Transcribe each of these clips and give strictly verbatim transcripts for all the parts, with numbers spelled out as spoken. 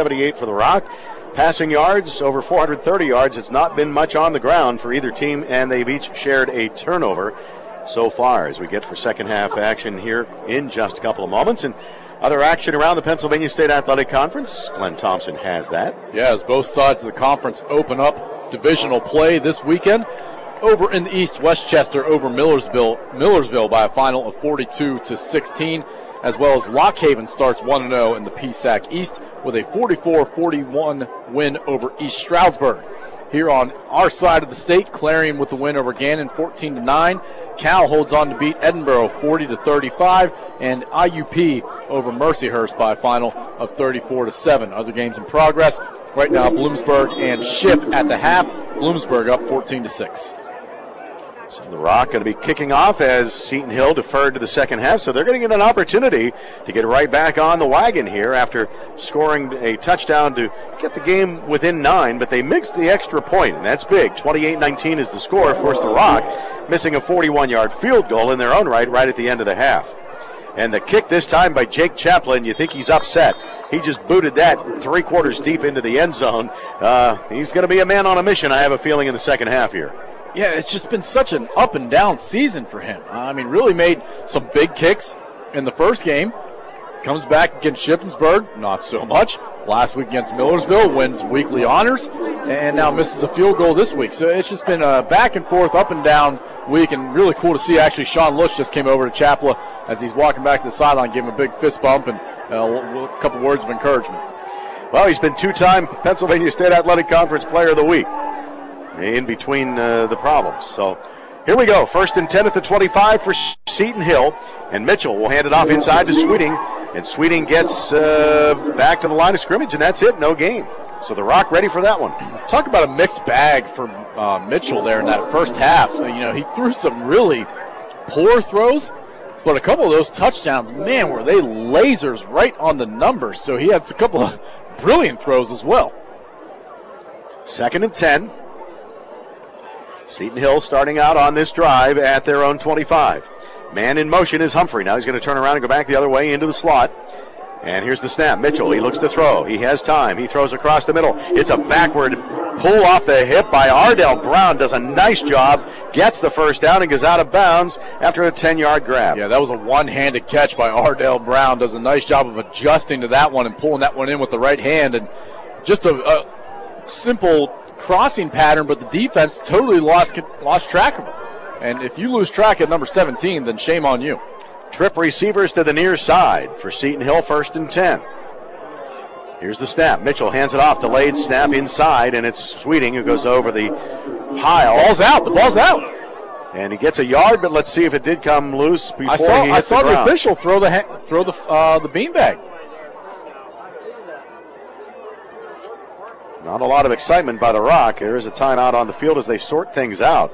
seventy-eight for the Rock. Passing yards, over four hundred thirty yards. It's not been much on the ground for either team, and they've each shared a turnover so far as we get for second half action here in just a couple of moments. And other action around the Pennsylvania State Athletic Conference, Glenn Thompson has that. Yeah, as both sides of the conference open up divisional play this weekend. Over in the East, Westchester over Millersville, Millersville by a final of forty-two to sixteen, as well as Lock Haven starts one and oh in the P S A C East with a forty-four forty-one win over East Stroudsburg. Here on our side of the state, Clarion with the win over Gannon fourteen to nine. Cal holds on to beat Edinboro forty to thirty-five, and I U P over Mercyhurst by a final of thirty-four to seven. Other games in progress right now: Bloomsburg and Ship at the half. Bloomsburg up fourteen to six. So the Rock going to be kicking off as Seton Hill deferred to the second half, so they're going to get an opportunity to get right back on the wagon here after scoring a touchdown to get the game within nine, but they mixed the extra point, and that's big. twenty-eight nineteen is the score. Of course, the Rock missing a forty-one-yard field goal in their own right right at the end of the half. And the kick this time by Jake Chaplin, you think he's upset. He just booted that three quarters deep into the end zone. Uh, he's going to be a man on a mission, I have a feeling, in the second half here. Yeah, it's just been such an up and down season for him. I mean, really made some big kicks in the first game. Comes back against Shippensburg, not so much. Last week against Millersville, wins weekly honors, and now misses a field goal this week. So it's just been a back and forth, up and down week, and really cool to see. Actually, Sean Lush just came over to Chapla as he's walking back to the sideline, gave him a big fist bump and uh, a couple words of encouragement. Well, he's been two-time Pennsylvania State Athletic Conference Player of the Week in between uh, the problems. So here we go. First and ten at the twenty-five for Seton Hill. And Mitchell will hand it off inside to Sweeting. And Sweeting gets uh, back to the line of scrimmage, and that's it. No gain. So the Rock ready for that one. Talk about a mixed bag for uh, Mitchell there in that first half. You know, he threw some really poor throws, but a couple of those touchdowns, man, were they lasers right on the numbers. So he had a couple of brilliant throws as well. Second and ten. Seton Hill starting out on this drive at their own twenty-five. Man in motion is Humphrey. Now he's going to turn around and go back the other way into the slot. And here's the snap. Mitchell, he looks to throw. He has time. He throws across the middle. It's a backward pull off the hip by Ardell Brown. Does a nice job. Gets the first down and goes out of bounds after a ten-yard grab. Yeah, that was a one-handed catch by Ardell Brown. Does a nice job of adjusting to that one and pulling that one in with the right hand. And just a, a simple crossing pattern, but the defense totally lost lost track of him. And if you lose track at number seventeen, then shame on you. Trip receivers to the near side for Seton Hill, first and ten. Here's the snap. Mitchell hands it off. Delayed snap inside, and it's Sweeting who goes over the pile. Ball's out. The ball's out. And he gets a yard, but let's see if it did come loose before I saw, he hits I saw the, the official throw the ha- throw the uh, the beanbag. Not a lot of excitement by the Rock. There is a timeout on the field as they sort things out.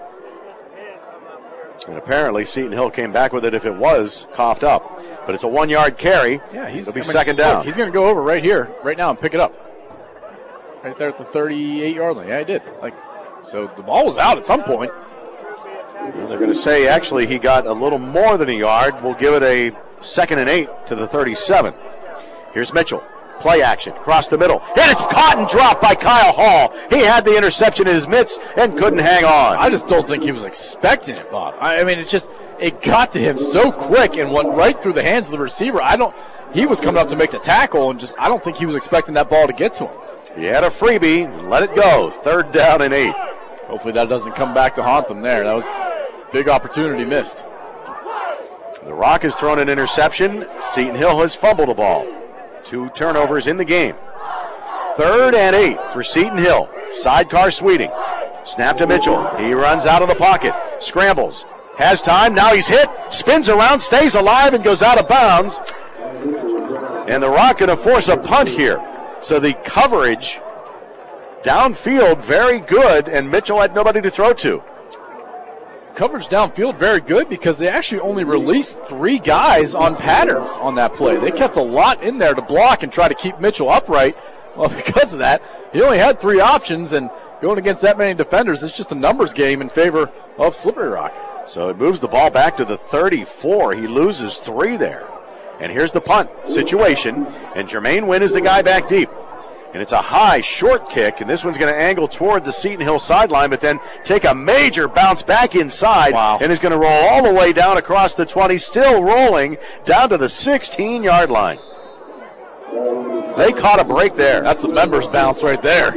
And apparently Seton Hill came back with it if it was coughed up. But it's a one-yard carry. Yeah, he's, It'll be I mean, second down. Look, he's going to go over right here, right now, and pick it up. Right there at the thirty-eight-yard line. Yeah, he did. Like, so the ball was out at some point. Well, they're going to say, actually, he got a little more than a yard. We'll give it a second and eight to the thirty-seven. Here's Mitchell. Play action, across the middle. And it's caught and dropped by Kyle Hall. He had the interception in his mitts and couldn't hang on. I just don't think he was expecting it, Bob. I mean, it just, it got to him so quick and went right through the hands of the receiver. I don't, he was coming up to make the tackle and just, I don't think he was expecting that ball to get to him. He had a freebie, let it go. Third down and eight. Hopefully that doesn't come back to haunt them there. That was a big opportunity missed. The Rock has thrown an interception. Seton Hill has fumbled a ball. Two turnovers in the game. Third and eight for Seton Hill. Sidecar Sweeting. Snap to Mitchell. He runs out of the pocket. Scrambles. Has time. Now he's hit. Spins around. Stays alive and goes out of bounds. And the Rock going to force a punt here. So the coverage downfield very good, and Mitchell had nobody to throw to. Coverage downfield very good because they actually only released three guys on patterns on that play. They kept a lot in there to block and try to keep Mitchell upright. Well, because of that, he only had three options, and going against that many defenders, it's just a numbers game in favor of Slippery Rock. So it moves the ball back to the thirty-four. He loses three there. And here's the punt situation, and Jermaine Wynn is the guy back deep. And it's a high, short kick, and this one's going to angle toward the Seton Hill sideline, but then take a major bounce back inside. Wow. And is going to roll all the way down across the twenty, still rolling down to the sixteen-yard line. They caught a break there. That's the members bounce right there.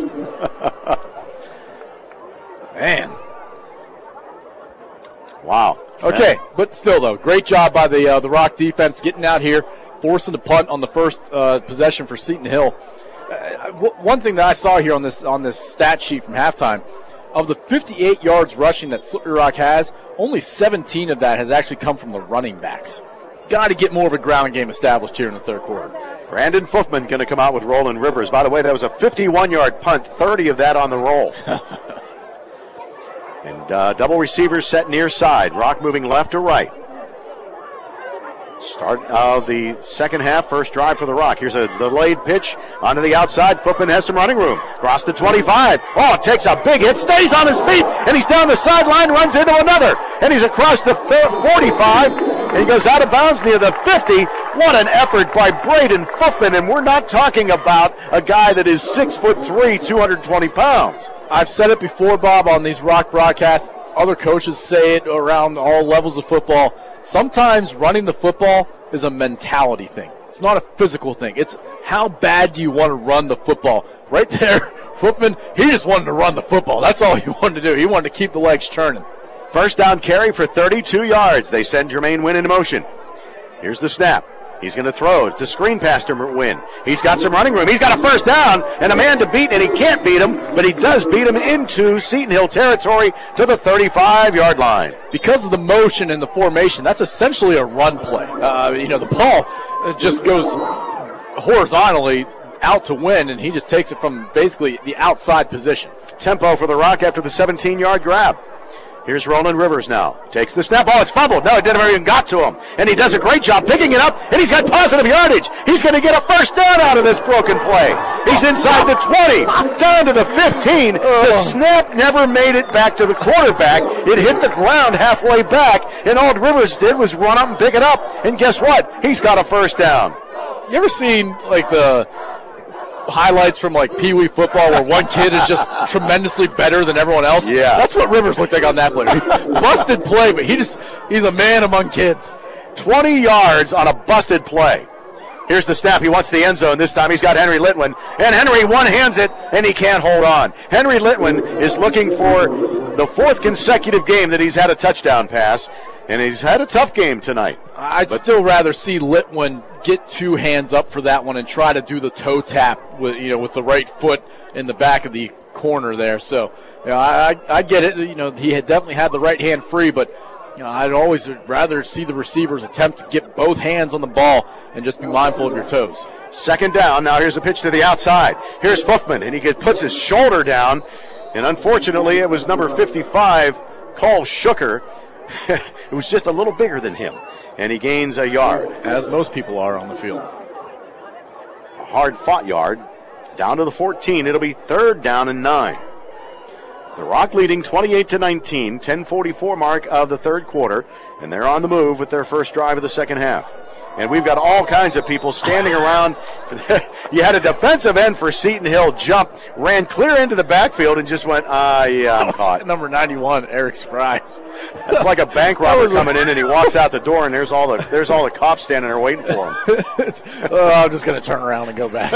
Man. Wow. Okay, but still, though, great job by the uh, the Rock defense getting out here, forcing the punt on the first uh, possession for Seton Hill. Uh, w- one thing that I saw here on this on this stat sheet from halftime, of the fifty-eight yards rushing that Slippery Rock has, only seventeen of that has actually come from the running backs. Got to get more of a ground game established here in the third quarter. Brandon Fuffman going to come out with Roland Rivers. By the way, that was a fifty-one-yard punt, thirty of that on the roll. And uh, double receivers set near side. Rock moving left to right. Start of the second half, first drive for the Rock. Here's a delayed pitch onto the outside. Footman has some running room. Cross the twenty-five. Oh, takes a big hit, stays on his feet, and he's down the sideline, runs into another. And he's across the forty-five, and he goes out of bounds near the fifty. What an effort by Braden Fuffman, and we're not talking about a guy that is six foot three, two hundred twenty pounds. I've said it before, Bob, on these Rock broadcasts. Other coaches say it around all levels of football. Sometimes running the football is a mentality thing. It's not a physical thing. It's how bad do you want to run the football. Right there, Footman, he just wanted to run the football. That's all he wanted to do. He wanted to keep the legs churning. First down carry for thirty-two yards. They send Jermaine Wynn into motion. Here's the snap. He's going to throw. It's a screen pass to Wynn. He's got some running room. He's got a first down and a man to beat, and he can't beat him, but he does beat him into Seton Hill territory to the thirty-five-yard line. Because of the motion and the formation, that's essentially a run play. Uh, you know, the ball just goes horizontally out to Wynn, and he just takes it from basically the outside position. Tempo for the Rock after the seventeen-yard grab. Here's Roland Rivers now. Takes the snap. Oh, it's fumbled. No, it didn't even got to him. And he does a great job picking it up, and he's got positive yardage. He's going to get a first down out of this broken play. He's inside the twenty, down to the fifteen. The snap never made it back to the quarterback. It hit the ground halfway back, and all Rivers did was run up and pick it up. And guess what? He's got a first down. You ever seen, like, the highlights from like Pee Wee football where one kid is just tremendously better than everyone else? Yeah. That's what Rivers looked like on that play. Busted play, but he just he's a man among kids. twenty yards on a busted play. Here's the snap. He wants the end zone. This time he's got Henry Litwin. And Henry one-hands it, and he can't hold on. Henry Litwin is looking for the fourth consecutive game that he's had a touchdown pass, and he's had a tough game tonight. I'd but still rather see Litwin get two hands up for that one and try to do the toe tap with you know with the right foot in the back of the corner there. So you know, I, I I get it. You know he had definitely had the right hand free, but you know I'd always rather see the receivers attempt to get both hands on the ball and just be mindful of your toes. Second down. Now here's a pitch to the outside. Here's Fuffman, and he gets, puts his shoulder down, and unfortunately it was number fifty-five, Cole Shooker. It was just a little bigger than him, and he gains a yard. As most people are on the field. A hard-fought yard. Down to the fourteen. It'll be third down and nine. The Rock leading twenty-eight to nineteen, ten forty-four mark of the third quarter, and they're on the move with their first drive of the second half. And we've got all kinds of people standing around. You had a defensive end for Seton Hill jump, ran clear into the backfield, and just went, ah, yeah, I'm caught. Number ninety-one, Eric Sprice. That's like a bank robber coming in, and he walks out the door, and there's all the there's all the cops standing there waiting for him. Oh, I'm just going to turn around and go back.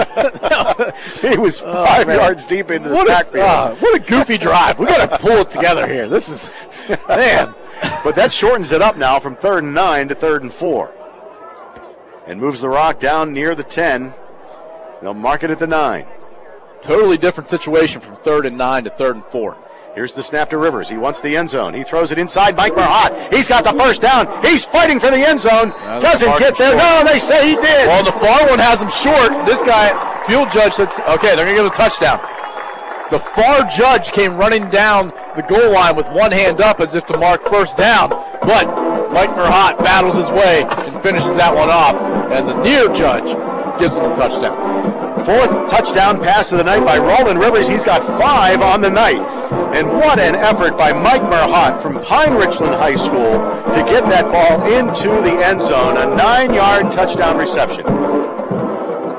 He was five oh, yards deep into the what backfield. A, uh, what a goofy drive. We got to pull it together here. This is, man. But that shortens it up now from third and nine to third and four. And moves the Rock down near the ten. They'll mark it at the nine. Totally different situation from third and nine to third and four. Here's the snap to Rivers. He wants the end zone. He throws it inside Mike Marhat. He's got the first down. He's fighting for the end zone. Now Doesn't get there. Short. No, they say he did. Well, the far one has him short. This guy, field judge, said, okay, they're going to give a touchdown. The far judge came running down the goal line with one hand up as if to mark first down, but Mike Marhat battles his way and finishes that one off, and the near judge gives him the touchdown. Fourth touchdown pass of the night by Roland Rivers. He's got five on the night. And what an effort by Mike Marhat from Pine Richland High School to get that ball into the end zone. A nine-yard touchdown reception. And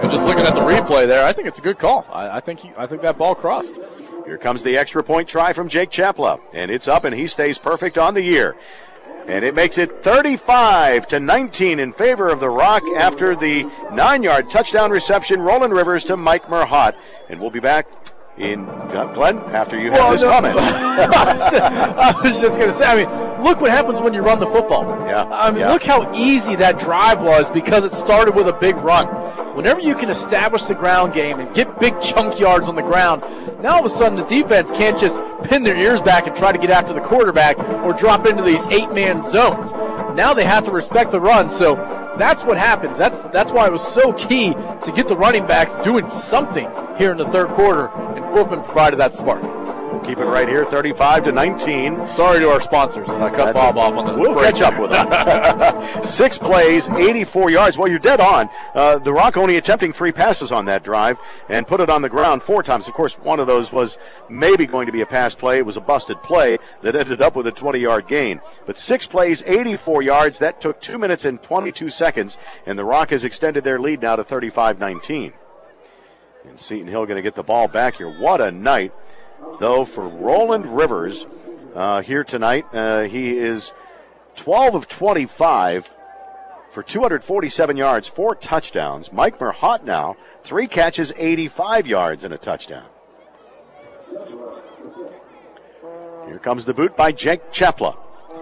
just looking at the replay there, I think it's a good call. I, I think he, I think that ball crossed. Here comes the extra point try from Jake Chapla, and it's up, and he stays perfect on the year. And it makes it thirty-five to nineteen in favor of the Rock after the nine-yard touchdown reception, Roland Rivers to Mike Merhott. And we'll be back in, uh, Glenn, after you have well, this no. comment. I was just going to say, I mean, look what happens when you run the football. Yeah. I mean, yeah. look how easy that drive was because it started with a big run. Whenever you can establish the ground game and get big chunk yards on the ground, now all of a sudden the defense can't just pin their ears back and try to get after the quarterback or drop into these eight-man zones. Now they have to respect the run, so that's what happens. That's that's why it was so key to get the running backs doing something here in the third quarter, and Flippin provided that spark. We'll keep it right here, thirty-five to nineteen. Sorry to our sponsors, and I cut That's Bob a, off on the We'll break. Catch up with them. Six plays, eighty-four yards. Well, you're dead on. Uh, the Rock only attempting three passes on that drive and put it on the ground four times. Of course, one of those was maybe going to be a pass play. It was a busted play that ended up with a twenty-yard gain. But six plays, eighty-four yards. That took two minutes and twenty-two seconds, and the Rock has extended their lead now to thirty-five nineteen. And Seton Hill going to get the ball back here. What a night, though, for Roland Rivers uh, here tonight. Uh, he is twelve of twenty-five for two hundred forty-seven yards, four touchdowns. Mike Merhott now, three catches, eighty-five yards, and a touchdown. Here comes the boot by Jake Chapla.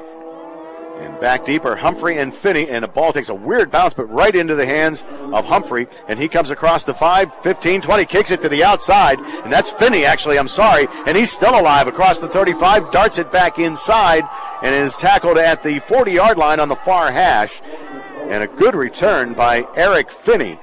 And back deep are Humphrey and Finney, and the ball takes a weird bounce, but right into the hands of Humphrey, and he comes across the five, fifteen, twenty, kicks it to the outside, and that's Finney, actually, I'm sorry, and he's still alive across the thirty-five, darts it back inside, and is tackled at the forty-yard line on the far hash, and a good return by Eric Finney,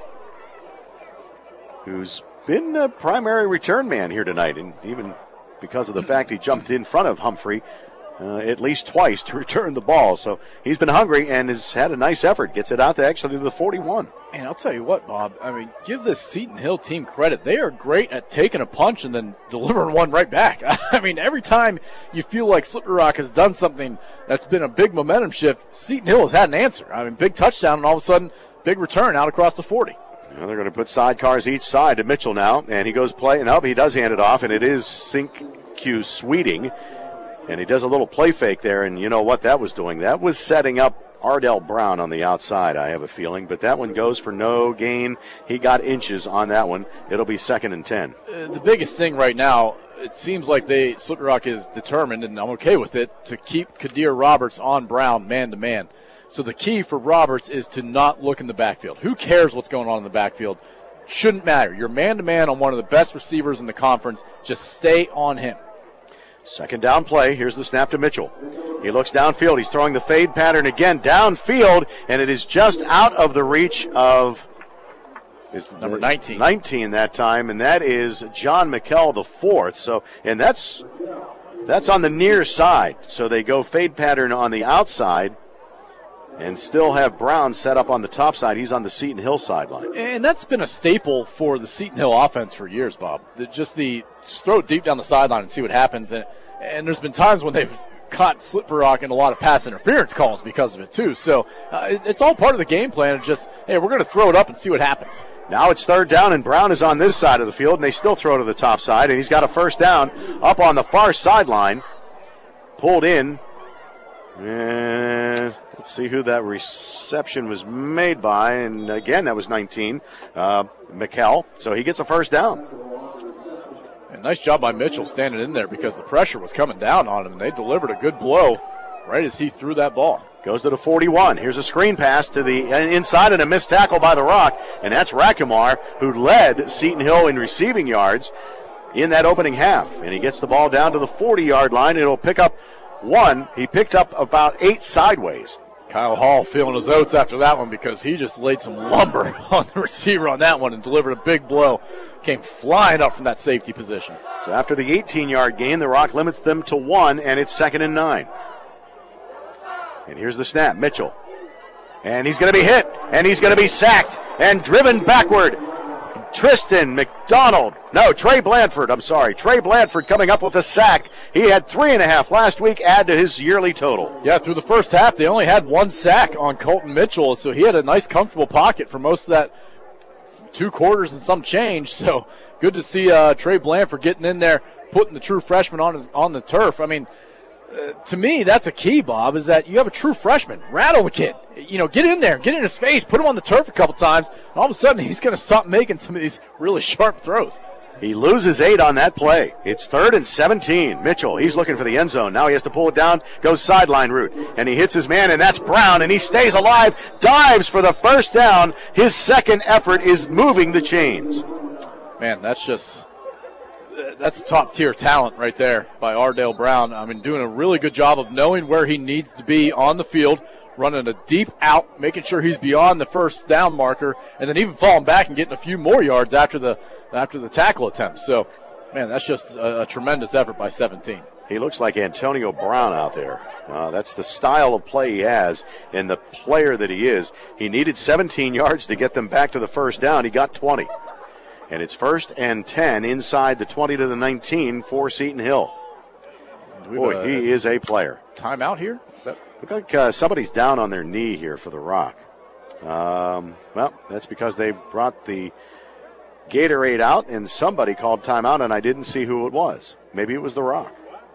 who's been a primary return man here tonight, and even because of the fact he jumped in front of Humphrey Uh, at least twice to return the ball. So he's been hungry and has had a nice effort. Gets it out to actually to the forty-one. And I'll tell you what, Bob, I mean, give this Seton Hill team credit. They are great at taking a punch and then delivering one right back. I mean, every time you feel like Slippery Rock has done something that's been a big momentum shift, Seton Hill has had an answer. I mean, big touchdown and all of a sudden, big return out across the forty. Well, they're going to put sidecars each side to Mitchell now, and he goes play, and oh, he does hand it off, and it is Sink Q Sweeting. And he does a little play fake there, and you know what that was doing? That was setting up Ardell Brown on the outside, I have a feeling. But that one goes for no gain. He got inches on that one. It'll be second and ten. Uh, the biggest thing right now, it seems like they Slippery Rock is determined, and I'm okay with it, to keep Kadir Roberts on Brown man-to-man. So the key for Roberts is to not look in the backfield. Who cares what's going on in the backfield? Shouldn't matter. You're man-to-man on one of the best receivers in the conference. Just stay on him. Second down play. Here's the snap to Mitchell. He looks downfield. He's throwing the fade pattern again downfield, and it is just out of the reach of is number nineteen. nineteen that time, and that is John McKell the fourth. So, and that's that's on the near side. So they go fade pattern on the outside, and still have Brown set up on the top side. He's on the Seton Hill sideline. And that's been a staple for the Seton Hill offense for years, Bob. The, just the just throw it deep down the sideline and see what happens. And, and there's been times when they've caught Slippery Rock in a lot of pass interference calls because of it, too. So uh, it, it's all part of the game plan. It's just, hey, we're going to throw it up and see what happens. Now it's third down, and Brown is on this side of the field, and they still throw to the top side. And he's got a first down up on the far sideline. Pulled in. And let's see who that reception was made by. And again, that was nineteen, uh, McKell. So he gets a first down. And nice job by Mitchell standing in there because the pressure was coming down on him, and they delivered a good blow right as he threw that ball. Goes to the forty-one. Here's a screen pass to the inside and a missed tackle by the Rock. And that's Rackamar, who led Seton Hill in receiving yards in that opening half. And he gets the ball down to the forty-yard line. It'll pick up one. He picked up about eight sideways. Kyle Hall feeling his oats after that one because he just laid some lumber on the receiver on that one and delivered a big blow. Came flying up from that safety position. So after the eighteen-yard gain, the Rock limits them to one, and it's second and nine. And here's the snap, Mitchell. And he's going to be hit, and he's going to be sacked and driven backward. Tristan McDonald, no, Trey Blanford, I'm sorry. Trey Blanford coming up with a sack. He had three and a half last week, add to his yearly total. Yeah, through the first half, they only had one sack on Colton Mitchell, so he had a nice, comfortable pocket for most of that two quarters and some change. So good to see uh, Trey Blanford getting in there, putting the true freshman on his on the turf. I mean, uh, to me, that's a key, Bob, is that you have a true freshman. Rattle the kid. You know, get in there, get in his face, put him on the turf a couple times. And all of a sudden, he's going to stop making some of these really sharp throws. He loses eight on that play. It's third and seventeen. Mitchell, he's looking for the end zone. Now he has to pull it down, goes sideline route. And he hits his man, and that's Brown, and he stays alive, dives for the first down. His second effort is moving the chains. Man, that's just, that's top-tier talent right there by Ardale Brown. I mean, doing a really good job of knowing where he needs to be on the field, running a deep out, making sure he's beyond the first down marker, and then even falling back and getting a few more yards after the after the tackle attempt. So, man, that's just a, a tremendous effort by seventeen. He looks like Antonio Brown out there. Uh, that's the style of play he has and the player that he is. He needed seventeen yards to get them back to the first down. He got twenty. And it's first and ten inside the twenty to the nineteen for Seton Hill. Boy, a, he is a player. Timeout here? Is that? Look like uh, somebody's down on their knee here for the Rock. Um, well, that's because they brought the Gatorade out and somebody called timeout, and I didn't see who it was. Maybe it was the Rock.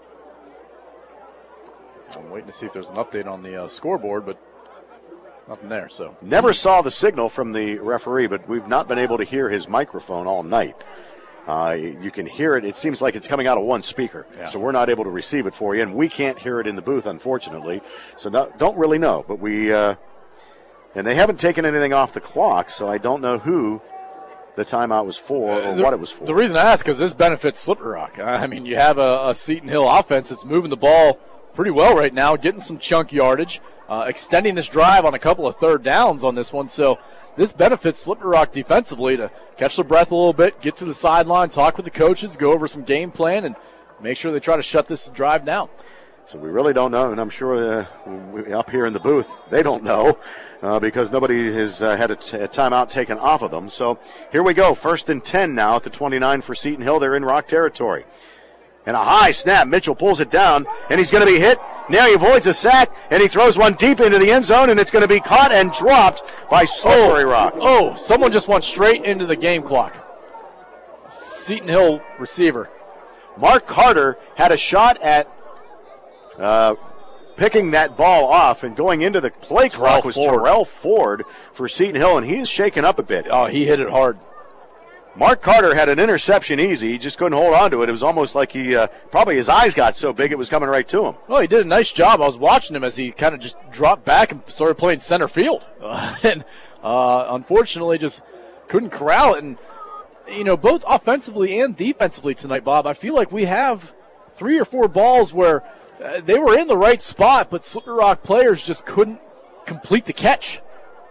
I'm waiting to see if there's an update on the uh, scoreboard, but nothing there. So never saw the signal from the referee, but we've not been able to hear his microphone all night. Uh, you can hear it. It seems like it's coming out of one speaker, yeah. So we're not able to receive it for you, and we can't hear it in the booth, unfortunately. So no, don't really know, but we uh, and they haven't taken anything off the clock, so I don't know who the timeout was for or uh, the, what it was for. The reason I ask is this benefits Slippery Rock. I mean, you have a, a Seton Hill offense that's moving the ball pretty well right now, getting some chunk yardage, uh, extending this drive on a couple of third downs on this one. So this benefits Slippery Rock defensively to catch their breath a little bit, get to the sideline, talk with the coaches, go over some game plan, and make sure they try to shut this drive down. So we really don't know, and I'm sure uh, up here in the booth they don't know uh, because nobody has uh, had a, t- a timeout taken off of them. So here we go, first and ten now at the twenty-nine for Seton Hill. They're in Rock territory. And a high snap. Mitchell pulls it down, and he's going to be hit. Now he avoids a sack, and he throws one deep into the end zone, and it's going to be caught and dropped by Slippery Rock. Oh, someone just went straight into the game clock. Seton Hill receiver. Mark Carter had a shot at uh, picking that ball off, and going into the play clock was Ford. Terrell Ford for Seton Hill, and he's shaken up a bit. Oh, he hit it hard. Mark Carter had an interception easy. He just couldn't hold on to it. It was almost like he, uh, probably his eyes got so big it was coming right to him. Well, he did a nice job. I was watching him as he kind of just dropped back and started playing center field. Uh, and uh, unfortunately just couldn't corral it. And, you know, both offensively and defensively tonight, Bob, I feel like we have three or four balls where uh, they were in the right spot, but Slippery Rock players just couldn't complete the catch.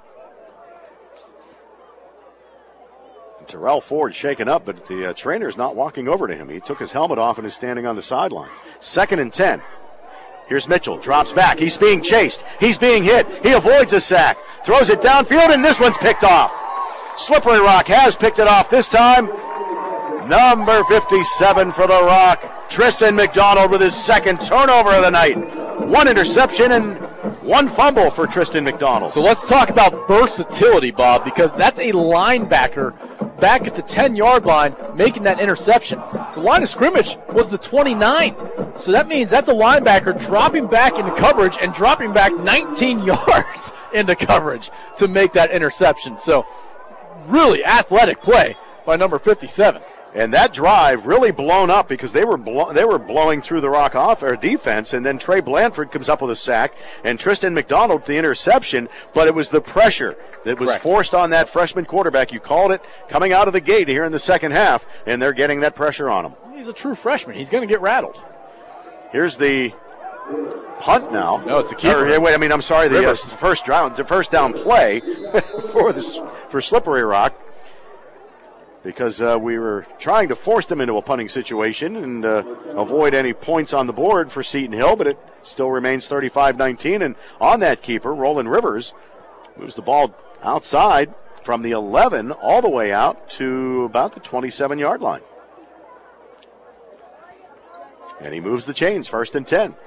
Terrell Ford shaken up, but the uh, trainer's not walking over to him. He took his helmet off and is standing on the sideline. Second and ten. Here's Mitchell, drops back. He's being chased. He's being hit. He avoids a sack. Throws it downfield, and this one's picked off. Slippery Rock has picked it off this time. Number fifty-seven for the Rock, Tristan McDonald with his second turnover of the night. One interception and one fumble for Tristan McDonald. So let's talk about versatility, Bob, because that's a linebacker back at the ten-yard line making that interception. The line of scrimmage was the twenty-nine. So that means that's a linebacker dropping back into coverage and dropping back nineteen yards into coverage to make that interception. So really athletic play by number fifty-seven. And that drive really blown up because they were blo- they were blowing through the Rock off or defense, and then Trey Blanford comes up with a sack, and Tristan McDonald the interception. But it was the pressure that was Correct. forced on that freshman quarterback. You called it coming out of the gate here in the second half, and they're getting that pressure on him. He's a true freshman. He's going to get rattled. Here's the punt now. No, it's a keeper. Or, wait, I mean, I'm sorry, the uh, first down, the first down play for this for Slippery Rock. Because uh, we were trying to force them into a punting situation and uh, avoid any points on the board for Seton Hill, but it still remains thirty-five nineteen. And on that keeper, Roland Rivers moves the ball outside from the eleven all the way out to about the twenty-seven-yard line. And he moves the chains, first and ten.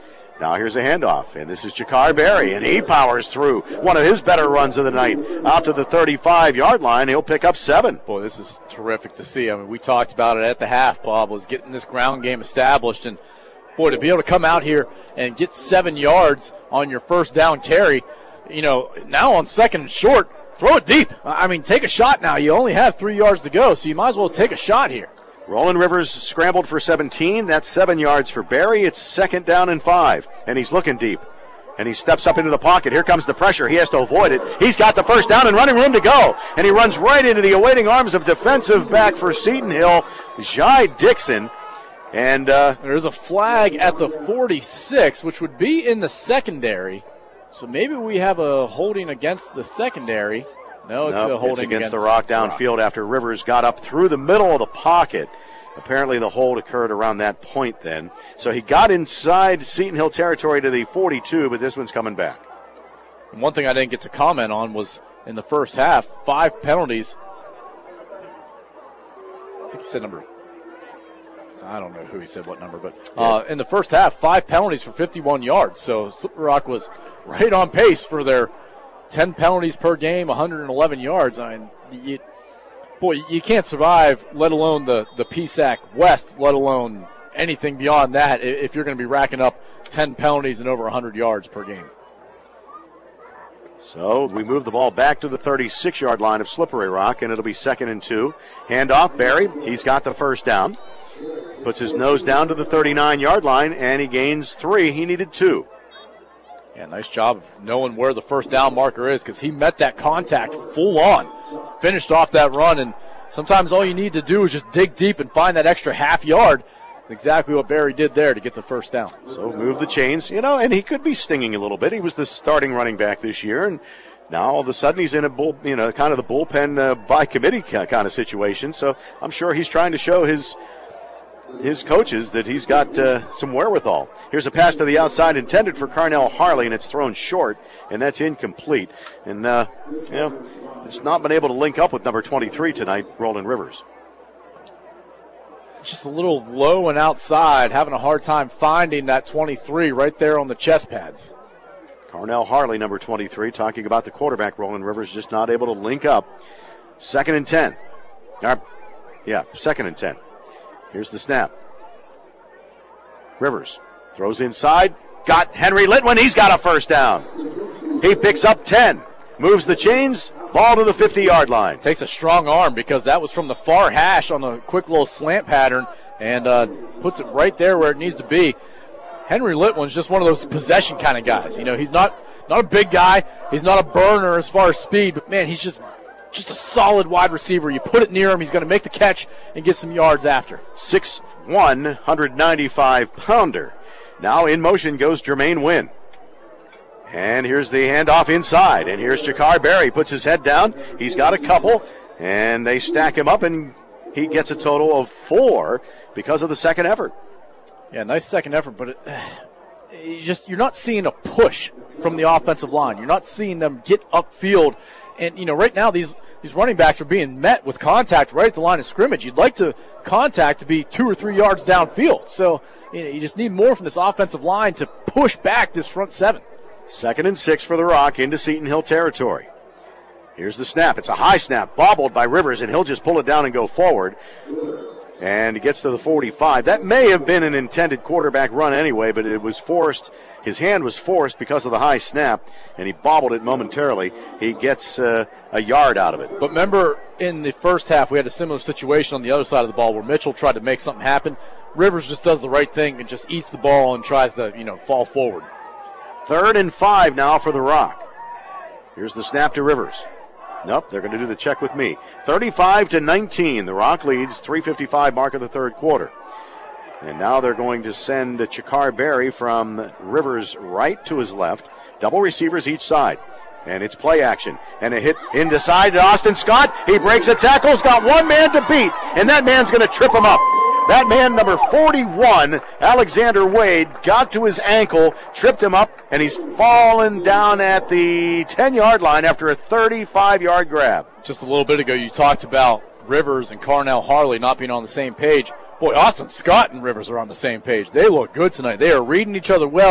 Now here's a handoff, and this is Jakar Berry, and he powers through one of his better runs of the night out to the thirty-five-yard line. He'll pick up seven. Boy, this is terrific to see. I mean, we talked about it at the half, Bob, was getting this ground game established, and boy, to be able to come out here and get seven yards on your first down carry, you know, now on second and short, throw it deep. I mean, take a shot now. You only have three yards to go, so you might as well take a shot here. Roland Rivers scrambled for seventeen. That's seven yards for Berry. It's second down and five, and he's looking deep. And he steps up into the pocket. Here comes the pressure. He has to avoid it. He's got the first down and running room to go. And he runs right into the awaiting arms of defensive back for Seton Hill, Jai Dixon. And uh, there's a flag at the forty-six, which would be in the secondary. So maybe we have a holding against the secondary. No, it's nope, a holding it's against, against the Rock downfield after Rivers got up through the middle of the pocket. Apparently the hold occurred around that point then. So he got inside Seton Hill territory to the forty-two, but this one's coming back. And one thing I didn't get to comment on was in the first half, five penalties. I think he said number, I don't know who he said what number, but uh, in the first half, five penalties for fifty-one yards. So Slippery Rock was right on pace for their ten penalties per game, one hundred eleven yards. I mean, you, boy, you can't survive, let alone the, the P S A C West, let alone anything beyond that, if you're going to be racking up ten penalties and over one hundred yards per game. So we move the ball back to the thirty-six-yard line of Slippery Rock, and it'll be second and two. Handoff, Berry. He's got the first down. Puts his nose down to the thirty-nine-yard line, and he gains three. He needed two. Yeah, nice job of knowing where the first down marker is, because he met that contact full on, finished off that run, and sometimes all you need to do is just dig deep and find that extra half yard. Exactly what Berry did there to get the first down. So move the chains, you know, and he could be stinging a little bit. He was the starting running back this year, and now all of a sudden he's in a bull, you know, kind of the bullpen uh, by committee kind of situation. So I'm sure he's trying to show his his coaches that he's got uh, some wherewithal. Here's a pass to the outside intended for Carnell Harley, and it's thrown short, and that's incomplete. And, uh, you know, it's not been able to link up with number twenty-three tonight, Roland Rivers. Just a little low and outside, having a hard time finding that twenty-three right there on the chest pads. Carnell Harley, number twenty-three, talking about the quarterback, Roland Rivers, just not able to link up. Second and ten. Uh, yeah, second and ten. Here's the snap. Rivers throws inside. Got Henry Litwin. He's got a first down. He picks up ten. Moves the chains. Ball to the fifty-yard line. Takes a strong arm because that was from the far hash on a quick little slant pattern and uh, puts it right there where it needs to be. Henry Litwin's just one of those possession kind of guys. You know, he's not, not a big guy. He's not a burner as far as speed, but, man, he's just just a solid wide receiver. You put it near him, he's going to make the catch and get some yards after. six one, one ninety-five pounder. Now in motion goes Jermaine Wynn. And here's the handoff inside. And here's Jakar Berry. Puts his head down. He's got a couple. And they stack him up, and he gets a total of four because of the second effort. Yeah, nice second effort, but it, you just you're not seeing a push from the offensive line. You're not seeing them get upfield. And, you know, right now these, these running backs are being met with contact right at the line of scrimmage. You'd like to contact to be two or three yards downfield. So, you know, you just need more from this offensive line to push back this front seven. Second and six for the Rock into Seton Hill territory. Here's the snap. It's a high snap, bobbled by Rivers, and he'll just pull it down and go forward. And he gets to the forty-five. That may have been an intended quarterback run anyway, but it was forced. His hand was forced because of the high snap, and he bobbled it momentarily. He gets uh, a yard out of it. But remember, in the first half, we had a similar situation on the other side of the ball where Mitchell tried to make something happen. Rivers just does the right thing and just eats the ball and tries to, you know, fall forward. Third and five now for the Rock. Here's the snap to Rivers. Nope, they're going to do the check with me. thirty-five to nineteen. The Rock leads, three fifty-five mark of the third quarter. And now they're going to send Jakar Berry from Rivers' right to his left. Double receivers each side. And it's play action. And a hit inside to Austin Scott. He breaks a tackle. He's got one man to beat. And that man's going to trip him up. That man, number forty-one, Alexander Wade, got to his ankle, tripped him up, and he's fallen down at the ten-yard line after a thirty-five-yard grab. Just a little bit ago, you talked about Rivers and Carnell Harley not being on the same page. Boy, Austin Scott and Rivers are on the same page. They look good tonight. They are reading each other well,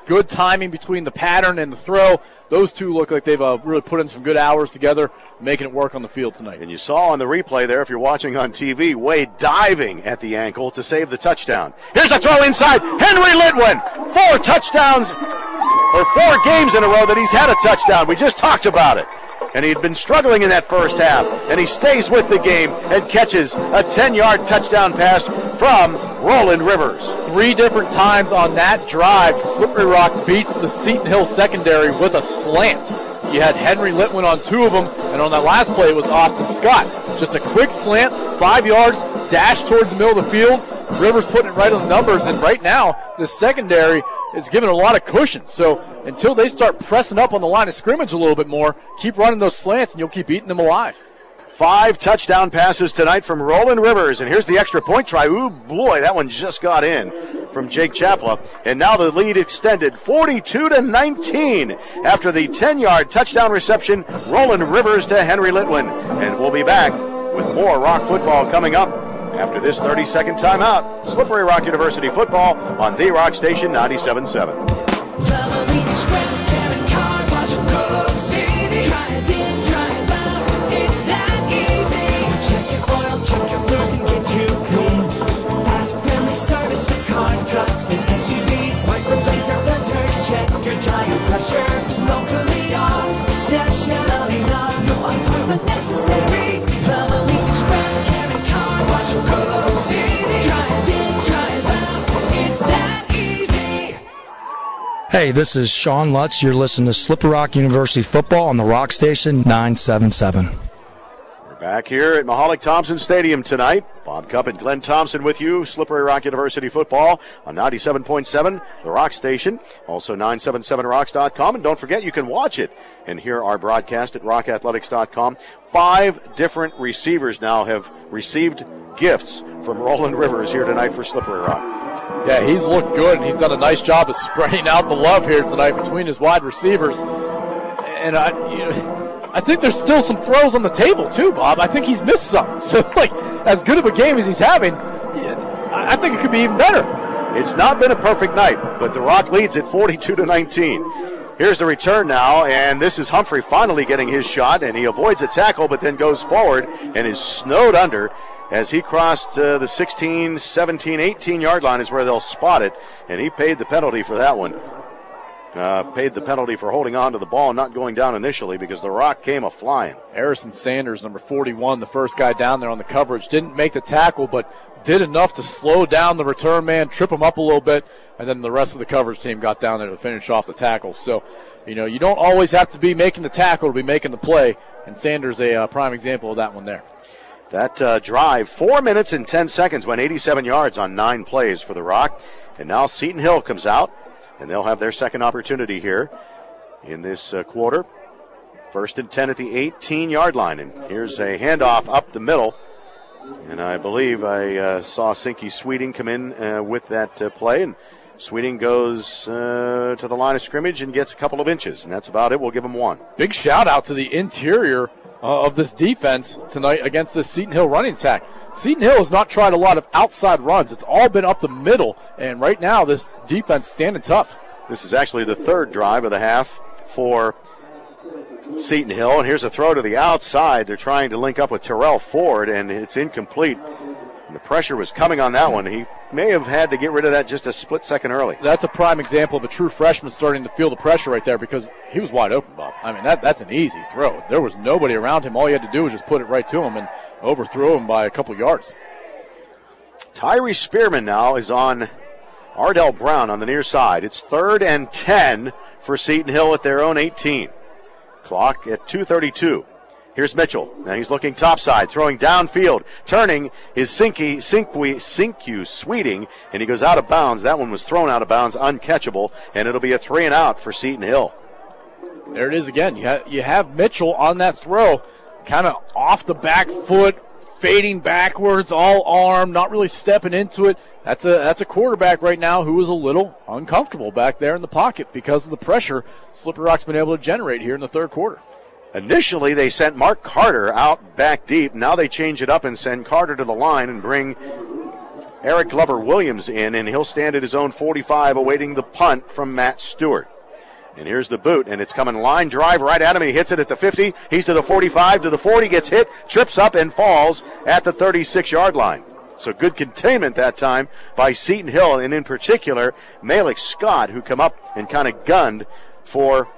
good timing between the pattern and the throw. Those two look like they've uh, really put in some good hours together, making it work on the field tonight. And you saw on the replay there, if you're watching on T V, Wade diving at the ankle to save the touchdown. Here's a throw inside. Henry Litwin, four touchdowns, or four games in a row that he's had a touchdown. We just talked about it. And he'd been struggling in that first half, and he stays with the game and catches a ten-yard touchdown pass from Roland Rivers. Three different times on that drive, Slippery Rock beats the Seton Hill secondary with a slant. You had Henry Litwin on two of them, and on that last play it was Austin Scott. Just a quick slant, five yards, dash towards the middle of the field. Rivers putting it right on the numbers, and right now the secondary is giving a lot of cushion. So until they start pressing up on the line of scrimmage a little bit more, keep running those slants and you'll keep eating them alive. Five touchdown passes tonight from Roland Rivers, and here's the extra point try. Ooh, boy, that one just got in from Jake Chapla, and now the lead extended forty-two to nineteen after the ten-yard touchdown reception. Roland Rivers to Henry Litwin, and we'll be back with more Rock football coming up after this thirty-second timeout. Slippery Rock University football on the Rock Station ninety-seven point seven. Valvoline Express, Karen Car Wash, Grove City. Drive in, drive out, it's that easy. Check your oil, check your wheels, and get you clean. Fast, friendly service for cars, trucks, and S U Vs. Microplanes or filters, check your tire pressure. Locally owned, nationally known. No appointment necessary. Valvoline Express, Karen Car Wash, Grove City. Drive in, drive out, it's that easy. Hey, this is Sean Lutz. You're listening to Slippery Rock University football on the Rock Station nine seven seven. We're back here at Mahalik Thompson Stadium tonight. Bob Cupp and Glenn Thompson with you. Slippery Rock University football on ninety-seven point seven, the Rock Station. Also nine seven seven rocks dot com. And don't forget, you can watch it and hear our broadcast at rock athletics dot com. Five different receivers now have received gifts from Roland Rivers here tonight for Slippery Rock. Yeah, he's looked good, and he's done a nice job of spreading out the love here tonight between his wide receivers. And I, you know, I think there's still some throws on the table too, Bob. I think he's missed some. So, like, as good of a game as he's having, I think it could be even better. It's not been a perfect night, but the Rock leads at forty-two to nineteen. Here's the return now, and this is Humphrey finally getting his shot, and he avoids a tackle, but then goes forward and is snowed under. As he crossed uh, the sixteen, seventeen, eighteen-yard line is where they'll spot it, and he paid the penalty for that one. Uh, paid the penalty for holding on to the ball and not going down initially because the Rock came a-flying. Harrison Sanders, number forty-one, the first guy down there on the coverage, didn't make the tackle, but did enough to slow down the return man, trip him up a little bit, and then the rest of the coverage team got down there to finish off the tackle. So, you know, you don't always have to be making the tackle to be making the play, and Sanders a uh, prime example of that one there. That uh, drive, four minutes and ten seconds, went eighty-seven yards on nine plays for the Rock. And now Seton Hill comes out, and they'll have their second opportunity here in this uh, quarter. First and ten at the eighteen-yard line. And here's a handoff up the middle. And I believe I uh, saw Sinky Sweeting come in uh, with that uh, play. And Sweeting goes uh, to the line of scrimmage and gets a couple of inches. And that's about it. We'll give him one. Big shout-out to the interior Uh, of this defense tonight against the Seton Hill running attack. Seton Hill has not tried a lot of outside runs. It's all been up the middle, and right now this defense standing tough. This is actually the third drive of the half for Seton Hill, and here's a throw to the outside. They're trying to link up with Terrell Ford, and it's incomplete. And the pressure was coming on that one. He may have had to get rid of that just a split second early. That's a prime example of a true freshman starting to feel the pressure right there because he was wide open, Bob. I mean, that that's an easy throw. There was nobody around him. All he had to do was just put it right to him and overthrow him by a couple yards. Tyree Spearman now is on Ardell Brown on the near side. It's third and ten for Seton Hill at their own eighteen. Clock at two thirty-two. Here's Mitchell. Now he's looking topside, throwing downfield, turning his Sinky, Sinkwe, Sinkyu Sweeting, and he goes out of bounds. That one was thrown out of bounds, uncatchable, and it'll be a three and out for Seton Hill. There it is again. You have, you have Mitchell on that throw, kind of off the back foot, fading backwards, all arm, not really stepping into it. That's a that's a quarterback right now who is a little uncomfortable back there in the pocket because of the pressure Slippery Rock's been able to generate here in the third quarter. Initially, they sent Mark Carter out back deep. Now they change it up and send Carter to the line and bring Eric Glover Williams in, and he'll stand at his own forty-five awaiting the punt from Matt Stewart. And here's the boot, and it's coming line drive right at him, and he hits it at the fifty. He's to the forty-five, to the forty, gets hit, trips up, and falls at the thirty-six-yard line. So good containment that time by Seton Hill, and in particular, Malik Scott, who come up and kind of gunned for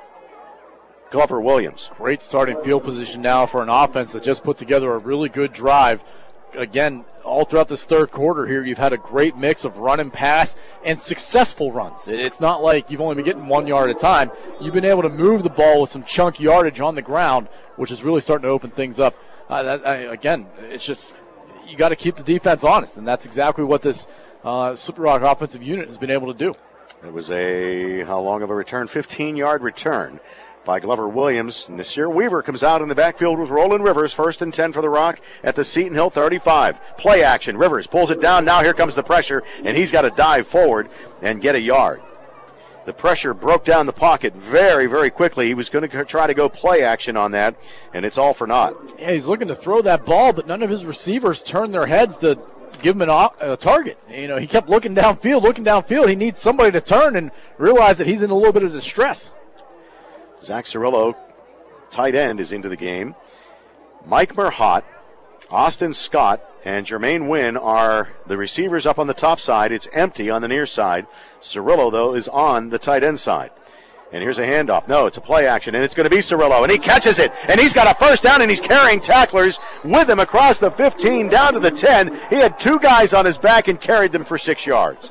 Glover Williams. Great starting field position now for an offense that just put together a really good drive. Again, all throughout this third quarter here, you've had a great mix of run and pass and successful runs. It's not like you've only been getting one yard at a time. You've been able to move the ball with some chunk yardage on the ground, which is really starting to open things up. Uh, that, I, again, it's just you got to keep the defense honest, and that's exactly what this uh, Slippery Rock offensive unit has been able to do. It was a, how long of a return? fifteen-yard return by Glover Williams. Nasir Weaver comes out in the backfield with Roland Rivers. First and ten for the Rock at the Seton Hill thirty-five. Play action. Rivers pulls it down. Now here comes the pressure, and he's got to dive forward and get a yard. The pressure broke down the pocket very, very quickly. He was going to try to go play action on that, and it's all for naught. Yeah, he's looking to throw that ball, but none of his receivers turned their heads to give him an, a target. You know, he kept looking downfield, looking downfield. He needs somebody to turn and realize that he's in a little bit of distress. Zach Cirillo, tight end, is into the game. Mike Merhot, Austin Scott, and Jermaine Wynn are the receivers up on the top side. It's empty on the near side. Cirillo, though, is on the tight end side. And here's a handoff. No, it's a play action, and it's going to be Cirillo, and he catches it, and he's got a first down, and he's carrying tacklers with him across the fifteen down to the ten. He had two guys on his back and carried them for six yards.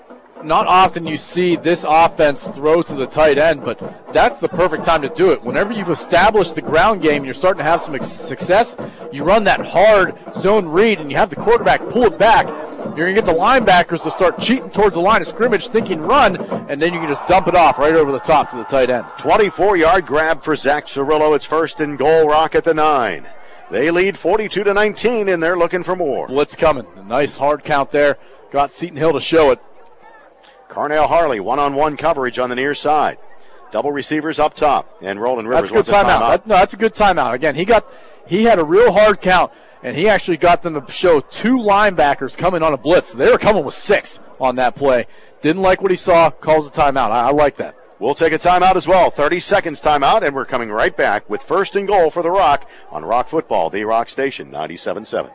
Not often you see this offense throw to the tight end, but that's the perfect time to do it. Whenever you've established the ground game and you're starting to have some success, you run that hard zone read and you have the quarterback pull it back. You're going to get the linebackers to start cheating towards the line of scrimmage thinking run, and then you can just dump it off right over the top to the tight end. twenty-four-yard grab for Zach Cirillo. It's first and goal, Rock at the nine. They lead forty-two to nineteen, and they're looking for more. Blitz coming. A nice hard count there. Got Seton Hill to show it. Carnell Harley, one-on-one coverage on the near side. Double receivers up top, and Roland Rivers. That's a good timeout. That, no, that's a good timeout. Again, he got he had a real hard count, and he actually got them to show two linebackers coming on a blitz. They were coming with six on that play. Didn't like what he saw, calls a timeout. I, I like that. We'll take a timeout as well. thirty seconds timeout, and we're coming right back with first and goal for the Rock on Rock Football, the Rock Station, ninety-seven point seven.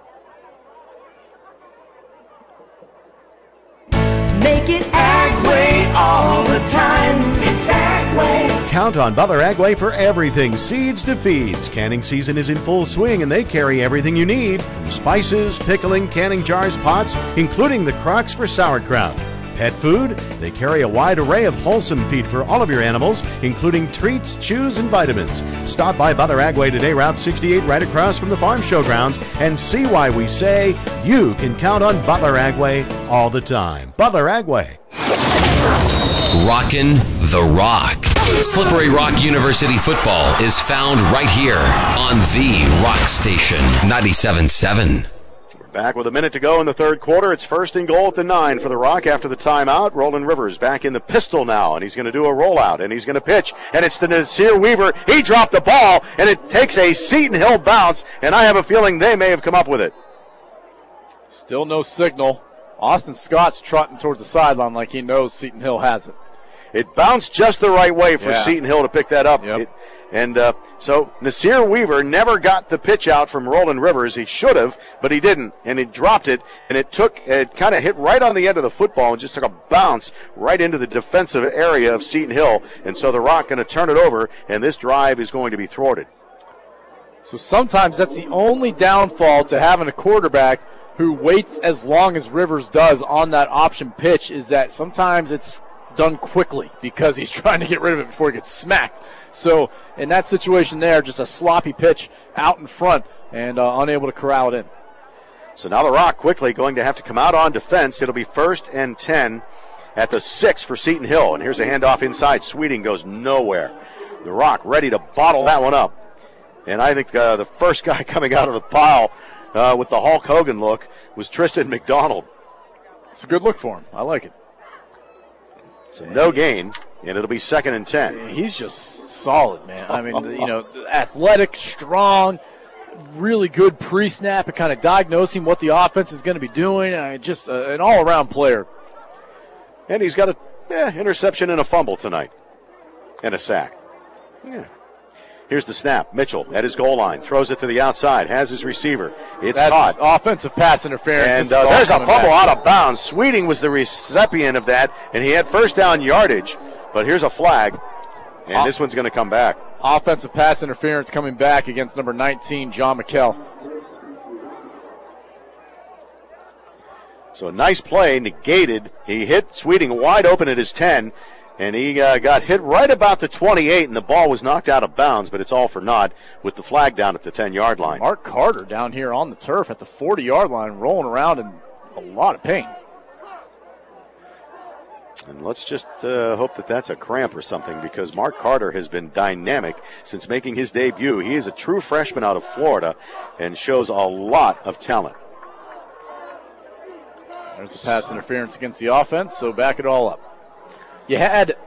Make it Agway all the time. It's Agway. Count on Butler Agway for everything seeds to feeds. Canning season is in full swing, and they carry everything you need, from spices, pickling, canning jars, pots, including the crocks for sauerkraut. Pet food, they carry a wide array of wholesome feed for all of your animals, including treats, chews, and vitamins. Stop by Butler Agway today, Route sixty-eight, right across from the Farm Showgrounds, and see why we say you can count on Butler Agway all the time. Butler Agway. Rockin' the Rock. Slippery Rock University football is found right here on the Rock Station, ninety-seven point seven. Back with a minute to go in the third quarter. It's first and goal at the nine for the Rock after the timeout. Roland Rivers back in the pistol now, and he's going to do a rollout, and he's going to pitch, and it's to Nasir Weaver. He dropped the ball, and it takes a Seton Hill bounce, and I have a feeling they may have come up with it. Still no signal. Austin Scott's trotting towards the sideline like he knows Seton Hill has it. It bounced just the right way for yeah. Seton Hill to pick that up. Yep. It, and uh, so Nasir Weaver never got the pitch out from Roland Rivers. He should have, but he didn't, and he dropped it, and it took, it kind of hit right on the end of the football and just took a bounce right into the defensive area of Seton Hill. And so the Rock going to turn it over, and this drive is going to be thwarted. So sometimes that's the only downfall to having a quarterback who waits as long as Rivers does on that option pitch, is that sometimes it's done quickly because he's trying to get rid of it before he gets smacked. So in that situation there, just a sloppy pitch out in front and uh, unable to corral it in. So now the Rock quickly going to have to come out on defense. It'll be first and ten at the six for Seton Hill. And here's a handoff inside. Sweeting goes nowhere. The Rock ready to bottle that one up. And I think uh, the first guy coming out of the pile uh, with the Hulk Hogan look was Tristan McDonald. It's a good look for him. I like it. So no gain, and it'll be second and ten. He's just solid, man. I mean, you know, athletic, strong, really good pre-snap and kind of diagnosing what the offense is going to be doing. Uh, just uh, an all-around player. And he's got a eh, interception and a fumble tonight. And a sack. Yeah. Here's the snap. Mitchell at his goal line. Throws it to the outside. Has his receiver. It's That's caught. Offensive pass interference. And uh, there's a fumble back. Out of bounds. Sweeting was the recipient of that, and he had first down yardage. But here's a flag, and Off- this one's going to come back. Offensive pass interference coming back against number nineteen, John McKell. So a nice play, negated. He hit Sweeting wide open at his ten, and he uh, got hit right about the twenty-eight, and the ball was knocked out of bounds, but it's all for naught with the flag down at the ten-yard line. Mark Carter down here on the turf at the forty-yard line, rolling around in a lot of pain. And let's just uh, hope that that's a cramp or something, because Mark Carter has been dynamic since making his debut. He is a true freshman out of Florida and shows a lot of talent. There's the pass interference against the offense, so back it all up. You had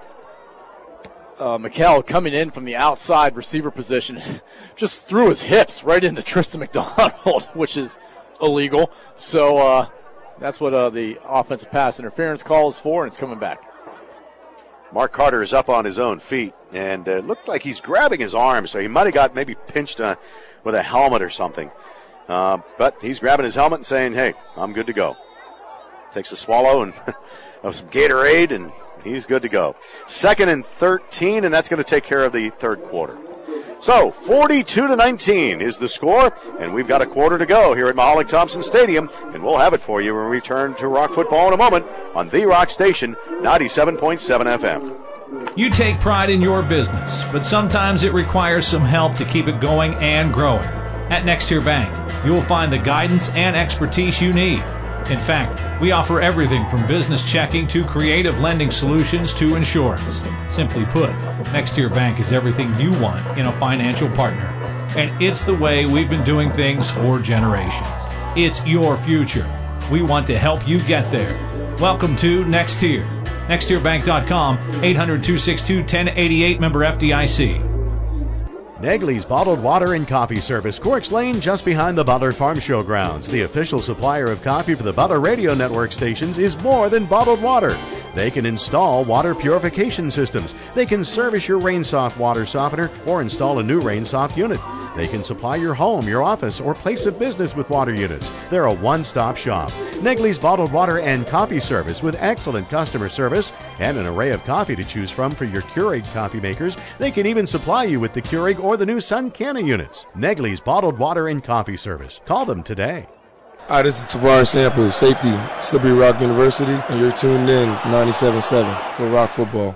uh, McKell coming in from the outside receiver position, just threw his hips right into Tristan McDonald, which is illegal. So uh, that's what uh, the offensive pass interference call is for, and it's coming back. Mark Carter is up on his own feet, and uh, it looked like he's grabbing his arm, so he might have got maybe pinched uh, with a helmet or something. Uh, but he's grabbing his helmet and saying, hey, I'm good to go. Takes a swallow and of some Gatorade, and he's good to go. Second and thirteen, and that's going to take care of the third quarter. So, forty-two to nineteen is the score, and we've got a quarter to go here at Mahalik Thompson Stadium, and we'll have it for you when we return to Rock Football in a moment on The Rock Station, ninety-seven point seven F M. You take pride in your business, but sometimes it requires some help to keep it going and growing. At Next Tier Bank, you will find the guidance and expertise you need. In fact, we offer everything from business checking to creative lending solutions to insurance. Simply put, Next Tier Bank is everything you want in a financial partner. And it's the way we've been doing things for generations. It's your future. We want to help you get there. Welcome to Next Tier. next tier bank dot com, eight hundred, two six two, one zero eight eight, member F D I C. Negley's Bottled Water and Coffee Service, Corks Lane, just behind the Butler Farm Show grounds. The official supplier of coffee for the Butler Radio Network stations is more than bottled water. They can install water purification systems. They can service your RainSoft water softener or install a new RainSoft unit. They can supply your home, your office, or place of business with water units. They're a one-stop shop. Negley's Bottled Water and Coffee Service with excellent customer service and an array of coffee to choose from for your Keurig coffee makers. They can even supply you with the Keurig or the new Sun Canna units. Negley's Bottled Water and Coffee Service. Call them today. Hi, this is Tavares Sample, safety, Slippery Rock University, and you're tuned in ninety-seven point seven for Rock Football.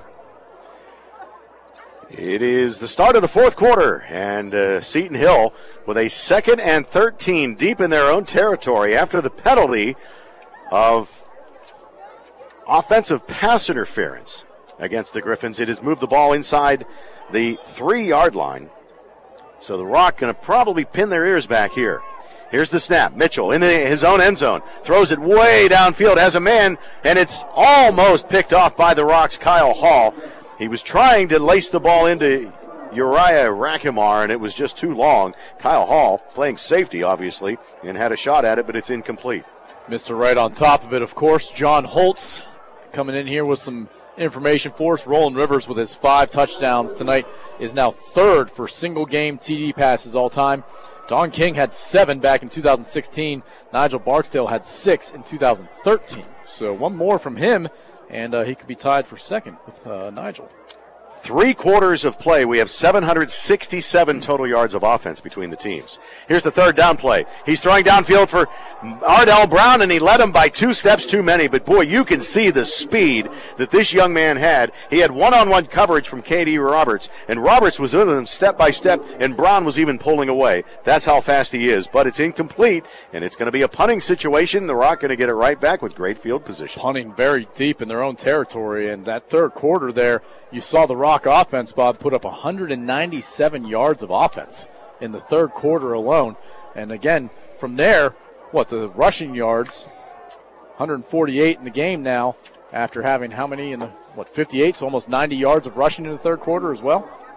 It is the start of the fourth quarter, and uh, Seton Hill with a second and thirteen deep in their own territory after the penalty of offensive pass interference against the Griffins. It has moved the ball inside the three-yard line, so the Rock going to probably pin their ears back here. Here's the snap. Mitchell in the, his own end zone. Throws it way downfield. Has a man, and it's almost picked off by the Rock's Kyle Hall. He was trying to lace the ball into Uriah Rakimar, and it was just too long. Kyle Hall, playing safety, obviously, and had a shot at it, but it's incomplete. Mister Right on top of it, of course, John Holtz coming in here with some information for us. Roland Rivers with his five touchdowns tonight is now third for single-game T D passes all time. Don King had seven back in two thousand sixteen. Nigel Barksdale had six in two thousand thirteen. So one more from him, and uh, he could be tied for second with uh, Nigel. Three quarters of play. We have seven hundred sixty-seven total yards of offense between the teams. Here's the third down play. He's throwing downfield for Ardell Brown, and he led him by two steps too many. But, boy, you can see the speed that this young man had. He had one-on-one coverage from K D Roberts, and Roberts was with him step by step, and Brown was even pulling away. That's how fast he is. But it's incomplete, and it's going to be a punting situation. The Rock going to get it right back with great field position. Punting very deep in their own territory, and that third quarter there, you saw the Rock offense, Bob, put up one hundred ninety-seven yards of offense in the third quarter alone. And again, from there, what, the rushing yards, one hundred forty-eight in the game now after having how many in the, what, fifty-eight, so almost ninety yards of rushing in the third quarter as well.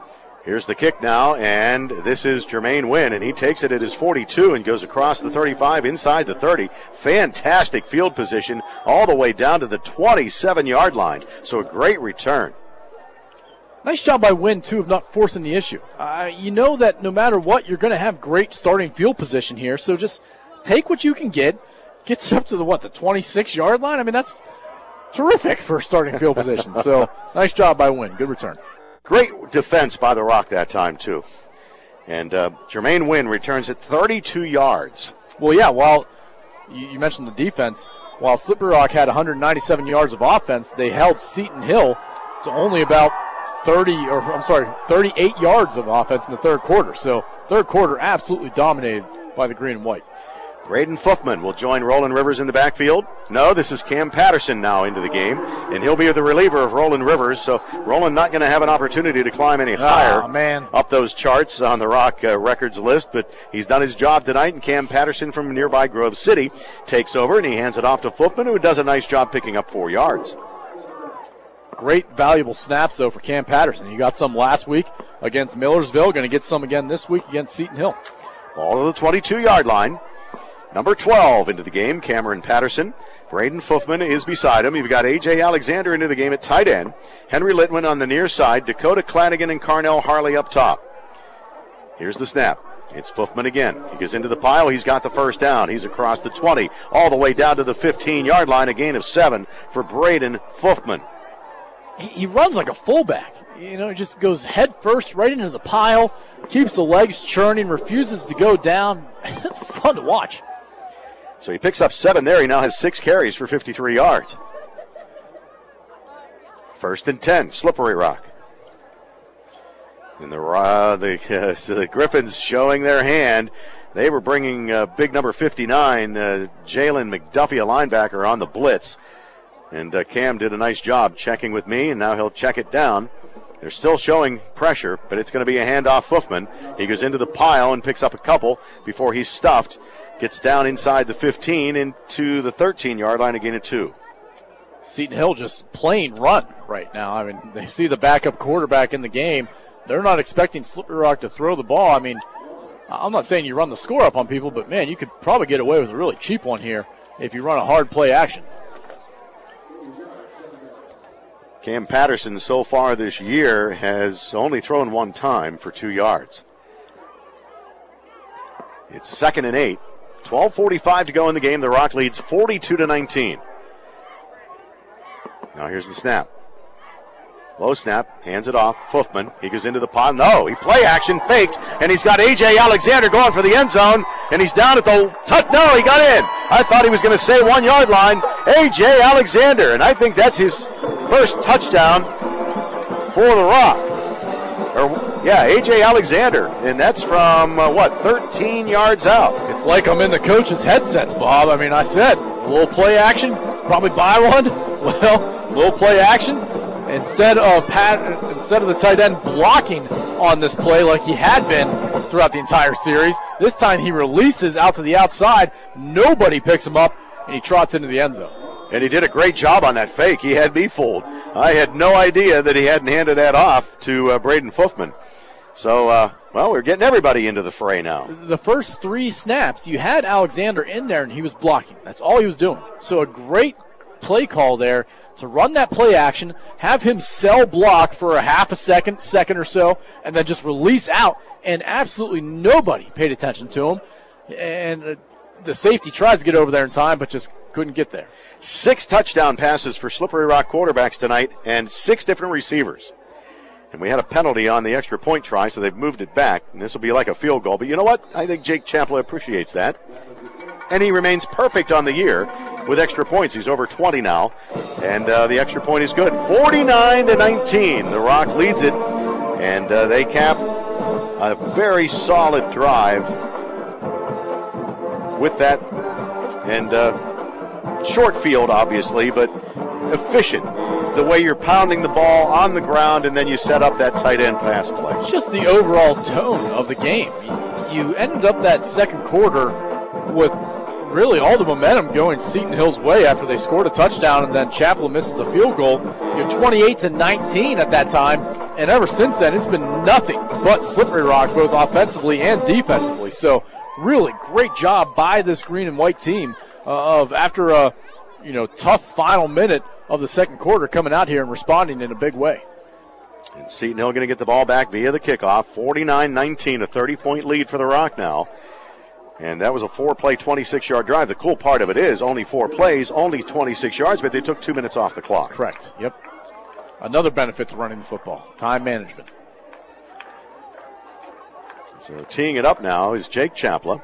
Here's the kick now, and this is Jermaine Wynn, and he takes it at his forty-two and goes across the thirty-five, inside the thirty. Fantastic field position all the way down to the twenty-seven-yard line. So a great return. Nice job by Wynn, too, of not forcing the issue. Uh, you know that no matter what, you're going to have great starting field position here, so just take what you can get. Gets up to the, what, the twenty-six-yard line? I mean, that's terrific for starting field position. So nice job by Wynn. Good return. Great defense by the Rock that time, too. And uh, Jermaine Wynn returns at thirty-two yards. Well, yeah, while you, you mentioned the defense, while Slippery Rock had one hundred ninety-seven yards of offense, they held Seton Hill to only about thirty, or I'm sorry, thirty-eight yards of offense in the third quarter. So third quarter absolutely dominated by the green and white. Braden Fuffman will join Roland Rivers in the backfield. No, this is Cam Patterson now into the game, and he'll be the reliever of Roland Rivers. So Roland not going to have an opportunity to climb any higher oh, man. up those charts on the Rock uh, records list, but he's done his job tonight, and Cam Patterson from nearby Grove City takes over, and he hands it off to Fuffman, who does a nice job picking up four yards. Great valuable snaps, though, for Cam Patterson. He got some last week against Millersville, going to get some again this week against Seton Hill. Ball to the twenty-two-yard line. Number twelve into the game, Cameron Patterson. Braden Fuffman is beside him. You've got A J Alexander into the game at tight end. Henry Litwin on the near side. Dakota Clanigan and Carnell Harley up top. Here's the snap. It's Fuffman again. He goes into the pile. He's got the first down. He's across the twenty, all the way down to the fifteen-yard line. A gain of seven for Braden Fuffman. He, he runs like a fullback. You know, he just goes head first right into the pile, keeps the legs churning, refuses to go down. Fun to watch. So he picks up seven there. He now has six carries for fifty-three yards. First and ten, Slippery Rock. And the uh, the, uh, so the Griffins showing their hand. They were bringing uh, big number fifty-nine, uh, Jalen McDuffie, a linebacker, on the blitz. And uh, Cam did a nice job checking with me, and now he'll check it down. They're still showing pressure, but it's going to be a handoff Fuffman. He goes into the pile and picks up a couple before he's stuffed. Gets down inside the fifteen into the thirteen-yard line, a gain of two. Seton Hill just plain run right now. I mean, they see the backup quarterback in the game. They're not expecting Slippery Rock to throw the ball. I mean, I'm not saying you run the score up on people, but, man, you could probably get away with a really cheap one here if you run a hard play action. Cam Patterson so far this year has only thrown one time for two yards. It's second and eight. twelve forty-five to go in the game. The Rock leads forty-two to nineteen. Now here's the snap. Low snap, hands it off. Fuffman, he goes into the pile. No, he play action, faked, and he's got A J Alexander going for the end zone, and he's down at the touch. No, he got in. I thought he was going to say one-yard line. A J Alexander, and I think that's his first touchdown for the Rock. Or, yeah, A J Alexander, and that's from, uh, what, thirteen yards out. It's like I'm in the coach's headsets, Bob. I mean, I said, a little play action, probably buy one. Well, a little play action. Instead of Pat, instead of the tight end blocking on this play like he had been throughout the entire series, this time he releases out to the outside. Nobody picks him up, and he trots into the end zone. And he did a great job on that fake. He had me fooled. I had no idea that he hadn't handed that off to uh, Braden Fuffman. So, uh, well, we're getting everybody into the fray now. The first three snaps, you had Alexander in there, and he was blocking. That's all he was doing. So a great play call there to run that play action, have him sell block for a half a second, second or so, and then just release out, and absolutely nobody paid attention to him. And uh, the safety tries to get over there in time, but just couldn't get there. Six touchdown passes for Slippery Rock quarterbacks tonight, and six different receivers. And we had a penalty on the extra point try, so they've moved it back, and this will be like a field goal. But you know what? I think Jake Champla appreciates that. And he remains perfect on the year with extra points. He's over twenty now, and uh, the extra point is good. forty-nine to nineteen. The Rock leads it, and uh, they cap a very solid drive with that. And uh, short field, obviously, but efficient. The way you're pounding the ball on the ground, and then you set up that tight end pass play. Just the overall tone of the game. You ended up that second quarter with really all the momentum going Seton Hill's way after they scored a touchdown and then Chaplin misses a field goal. You're twenty-eight to nineteen at that time, and ever since then it's been nothing but Slippery Rock, both offensively and defensively. So really great job by this green and white team uh, of after a you know tough final minute of the second quarter coming out here and responding in a big way. And Seton Hill going to get the ball back via the kickoff. forty-nine nineteen, a thirty-point lead for the Rock now. And that was a four-play, twenty-six-yard drive. The cool part of it is only four plays, only twenty-six yards, but they took two minutes off the clock. Correct. Yep. Another benefit to running the football, time management. So teeing it up now is Jake Chapla.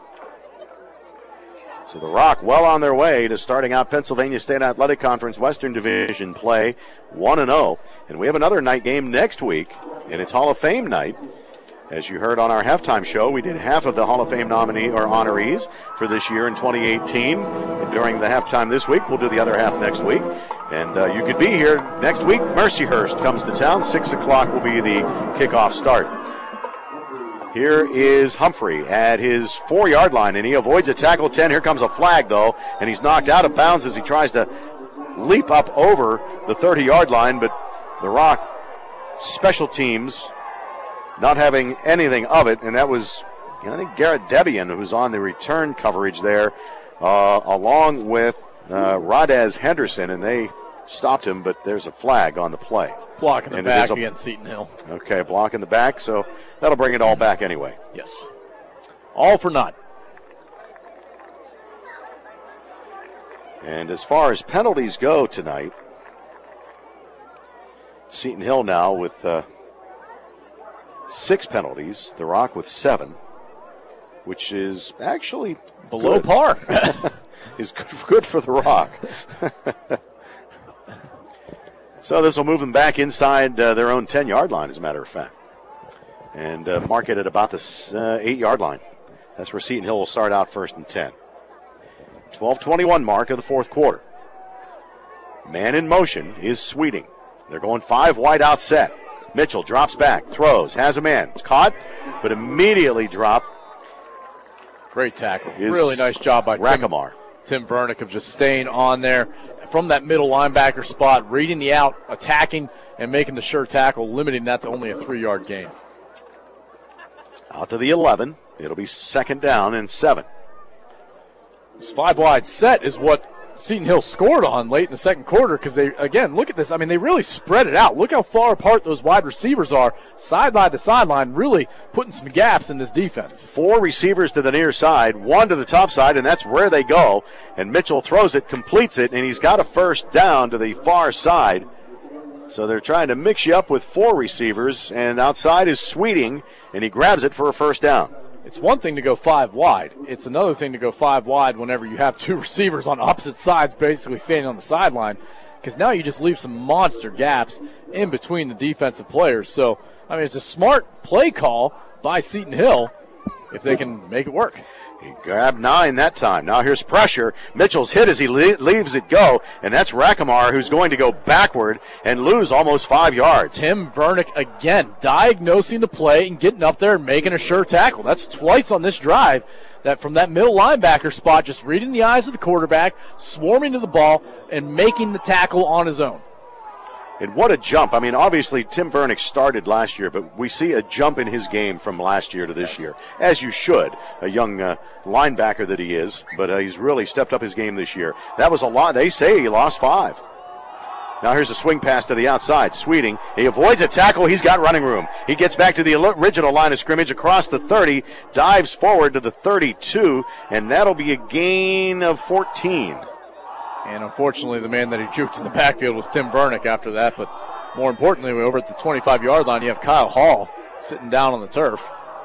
So the Rock well on their way to starting out Pennsylvania State Athletic Conference Western Division play one and oh. And we have another night game next week, and it's Hall of Fame night. As you heard on our halftime show, we did half of the Hall of Fame nominee or honorees for this year in twenty eighteen. And during the halftime this week, we'll do the other half next week. And uh, you could be here next week. Mercyhurst comes to town. Six o'clock will be the kickoff start. Here is Humphrey at his four-yard line, and he avoids a tackle ten. Here comes a flag, though, and he's knocked out of bounds as he tries to leap up over the thirty-yard line. But the Rock special teams not having anything of it, and that was, you know, I think, Garrett Debian, who was on the return coverage there, uh, along with uh, Rodez Henderson, and they stopped him, but there's a flag on the play. Block in the and back a, against Seton Hill. Okay, block in the back, so that'll bring it all back anyway. Yes. All for naught. And as far as penalties go tonight, Seton Hill now with uh, six penalties, the Rock with seven, which is actually below good. par. Is good, good for the Rock. So this will move them back inside uh, their own ten-yard line, as a matter of fact, and uh, mark it at about the uh, eight-yard line. That's where Seton Hill will start out first and ten. twelve twenty-one mark of the fourth quarter. Man in motion is Sweeting. They're going five wide out set. Mitchell drops back, throws, has a man. It's caught, but immediately dropped. Great tackle. Really nice job by Rackamar. Tim, Tim Vernick of just staying on there from that middle linebacker spot, reading the out, attacking, and making the sure tackle, limiting that to only a three-yard gain. Out to the eleven. It'll be second down and seven. This five-wide set is what Seton Hill scored on late in the second quarter because they, again, look at this. I mean, they really spread it out. Look how far apart those wide receivers are, sideline to sideline, really putting some gaps in this defense. Four receivers to the near side, one to the top side, and that's where they go. And Mitchell throws it, completes it, and he's got a first down to the far side. So they're trying to mix you up with four receivers, and outside is Sweeting, and he grabs it for a first down. It's one thing to go five wide. It's another thing to go five wide whenever you have two receivers on opposite sides basically standing on the sideline, because now you just leave some monster gaps in between the defensive players. So, I mean, it's a smart play call by Seton Hill if they can make it work. He grabbed nine that time. Now here's pressure. Mitchell's hit as he le- leaves it go, and that's Rackamar who's going to go backward and lose almost five yards. Tim Vernick again diagnosing the play and getting up there and making a sure tackle. That's twice on this drive that from that middle linebacker spot, just reading the eyes of the quarterback, swarming to the ball, and making the tackle on his own. And what a jump. I mean, obviously, Tim Vernick started last year, but we see a jump in his game from last year to this yes. year, as you should, a young uh, linebacker that he is, but uh, he's really stepped up his game this year. That was a lot. They say he lost five. Now here's a swing pass to the outside. Sweeting, he avoids a tackle. He's got running room. He gets back to the original line of scrimmage across the thirty, dives forward to the thirty-two, and that'll be a gain of fourteen. And unfortunately, the man that he juked in the backfield was Tim Vernick after that. But more importantly, over at the twenty-five-yard line, you have Kyle Hall sitting down on the turf.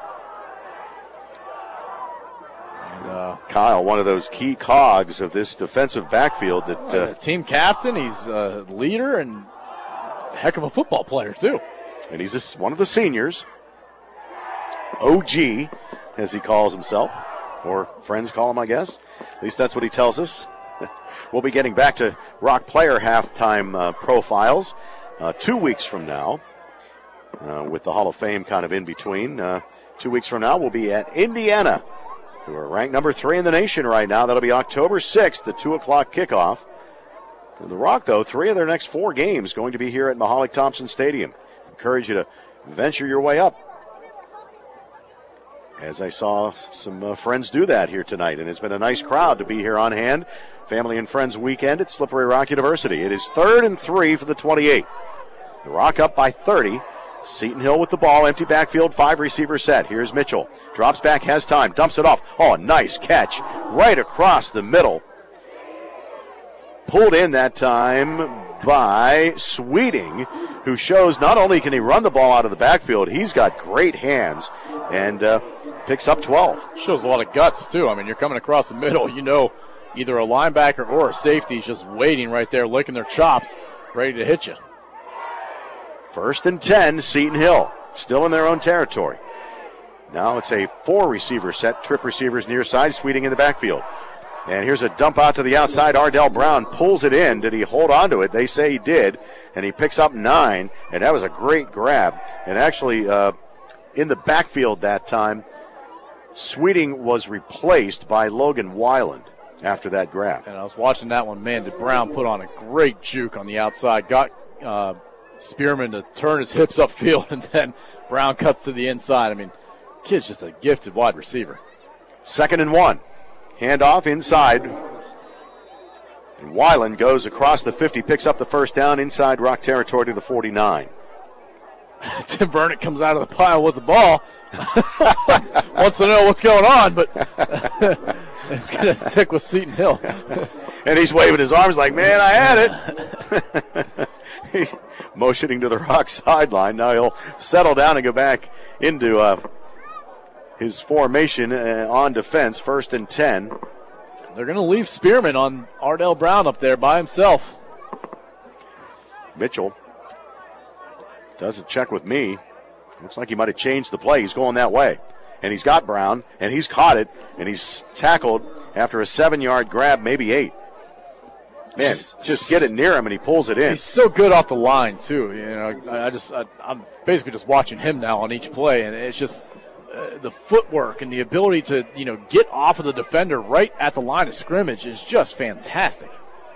And, uh, Kyle, one of those key cogs of this defensive backfield. That uh, uh, team captain, he's a leader and a heck of a football player, too. And he's this, one of the seniors. O G, as he calls himself, or friends call him, I guess. At least that's what he tells us. We'll be getting back to Rock player halftime uh, profiles uh, two weeks from now, uh, with the Hall of Fame kind of in between. Uh, two weeks from now, we'll be at Indiana who are ranked number three in the nation right now. That'll be October sixth, the two o'clock kickoff. The Rock, though, three of their next four games going to be here at Mahalik Thompson Stadium. Encourage you to venture your way up, as I saw some uh, friends do that here tonight, and it's been a nice crowd to be here on hand. Family and Friends weekend at Slippery Rock University. It is third and three for the twenty-eight. The Rock up by thirty. Seton Hill with the ball, empty backfield, five receiver set. Here's Mitchell. Drops back, has time, dumps it off. Oh, nice catch right across the middle. Pulled in that time by Sweeting, who shows not only can he run the ball out of the backfield, he's got great hands and uh, picks up twelve. Shows a lot of guts, too. I mean, you're coming across the middle, you know either a linebacker or a safety is just waiting right there, licking their chops, ready to hit you. First and ten, Seton Hill, still in their own territory. Now it's a four-receiver set, trip receivers near side, Sweeting in the backfield. And here's a dump out to the outside. Ardell Brown pulls it in. Did he hold on to it? They say he did. And he picks up nine, and that was a great grab. And actually, uh, in the backfield that time, Sweeting was replaced by Logan Weiland after that grab. And I was watching that one. Man, did Brown put on a great juke on the outside. Got uh, Spearman to turn his hips upfield, and then Brown cuts to the inside. I mean, kid's just a gifted wide receiver. Second and one. Handoff inside. And Weiland goes across the fifty, picks up the first down inside Rock territory to the forty-nine. Tim Burnett comes out of the pile with the ball. Wants to know what's going on, but it's going to stick with Seton Hill. And he's waving his arms like, man, I had it. He's motioning to the Rock sideline. Now he'll settle down and go back into uh, his formation uh, on defense, first and ten. They're going to leave Spearman on Ardell Brown up there by himself. Mitchell does a check with me. Looks like he might have changed the play. He's going that way. And he's got Brown, and he's caught it, and he's tackled after a seven-yard grab, maybe eight. Man, just, just get it near him, and he pulls it in. He's so good off the line, too. You know, I, I just, I, I'm basically just watching him now on each play, and it's just uh, the footwork and the ability to, you know, get off of the defender right at the line of scrimmage is just fantastic.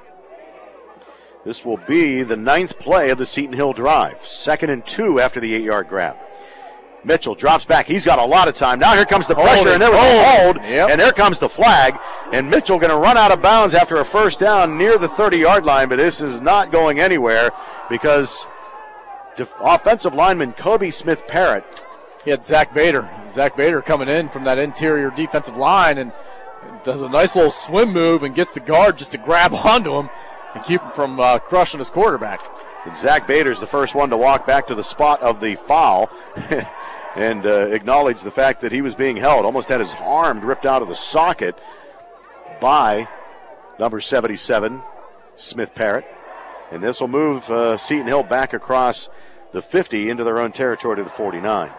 This will be the ninth play of the Seton Hill drive. Second and two after the eight-yard grab. Mitchell drops back. He's got a lot of time. Now here comes the pressure, and there was a hold, yep. And there comes the flag. And Mitchell going to run out of bounds after a first down near the thirty-yard line, but this is not going anywhere because def- offensive lineman Kobe Smith-Parrott. He had Zach Bader. Zach Bader coming in from that interior defensive line and does a nice little swim move and gets the guard just to grab onto him and keep him from uh, crushing his quarterback. And Zach Bader's the first one to walk back to the spot of the foul and uh, acknowledge the fact that he was being held. Almost had his arm ripped out of the socket by number seventy-seven, Smith-Parrott. And this will move uh, Seton Hill back across the fifty into their own territory to the forty-nine.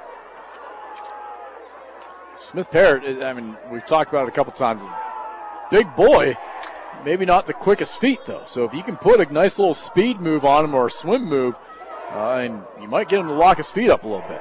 Smith-Parrott, I mean, we've talked about it a couple times. Big boy. Maybe not the quickest feet, though. So if you can put a nice little speed move on him or a swim move, uh, and you might get him to lock his feet up a little bit.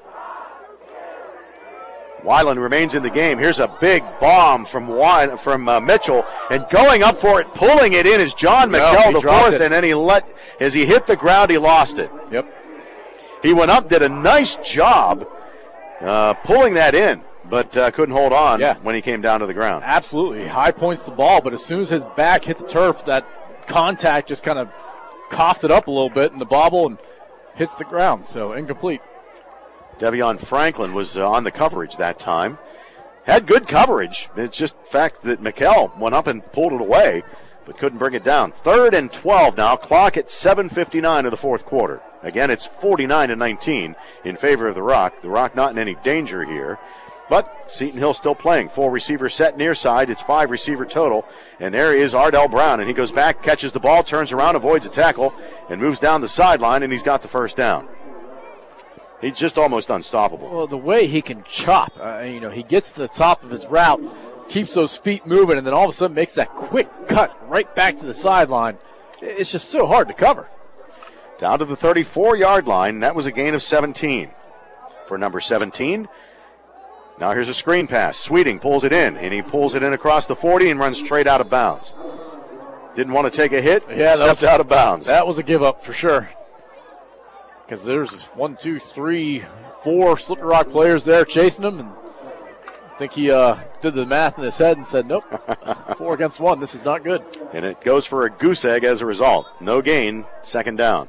Weiland remains in the game. Here's a big bomb from Weiland, from uh, Mitchell, and going up for it, pulling it in is John McKell, the fourth, and then he let, as he hit the ground, he lost it. Yep. He went up, did a nice job uh, pulling that in, but uh, couldn't hold on yeah. when he came down to the ground. Absolutely. High points the ball, but as soon as his back hit the turf, that contact just kind of coughed it up a little bit in the bobble and hits the ground, so incomplete. Devion Franklin was uh, on the coverage that time. Had good coverage. It's just the fact that McKell went up and pulled it away, but couldn't bring it down. Third and twelve now. Clock at seven fifty-nine of the fourth quarter. Again, it's forty-nine to nineteen in favor of the Rock. The Rock not in any danger here. But Seton Hill still playing. Full receiver set near side. It's five receiver total. And there is Ardell Brown. And he goes back, catches the ball, turns around, avoids a tackle, and moves down the sideline, and he's got the first down. He's just almost unstoppable. Well, the way he can chop, uh, you know, he gets to the top of his route, keeps those feet moving, and then all of a sudden makes that quick cut right back to the sideline. It's just so hard to cover. Down to the thirty-four-yard line. That was a gain of seventeen for number seventeen. Now here's a screen pass. Sweeting pulls it in, and he pulls it in across the forty and runs straight out of bounds. Didn't want to take a hit. Yeah, stepped was, out of bounds. That was a give up for sure. Because there's one, two, three, four Slippery Rock players there chasing him, and I think he uh, did the math in his head and said, nope, four against one, this is not good. And it goes for a goose egg as a result. No gain, second down.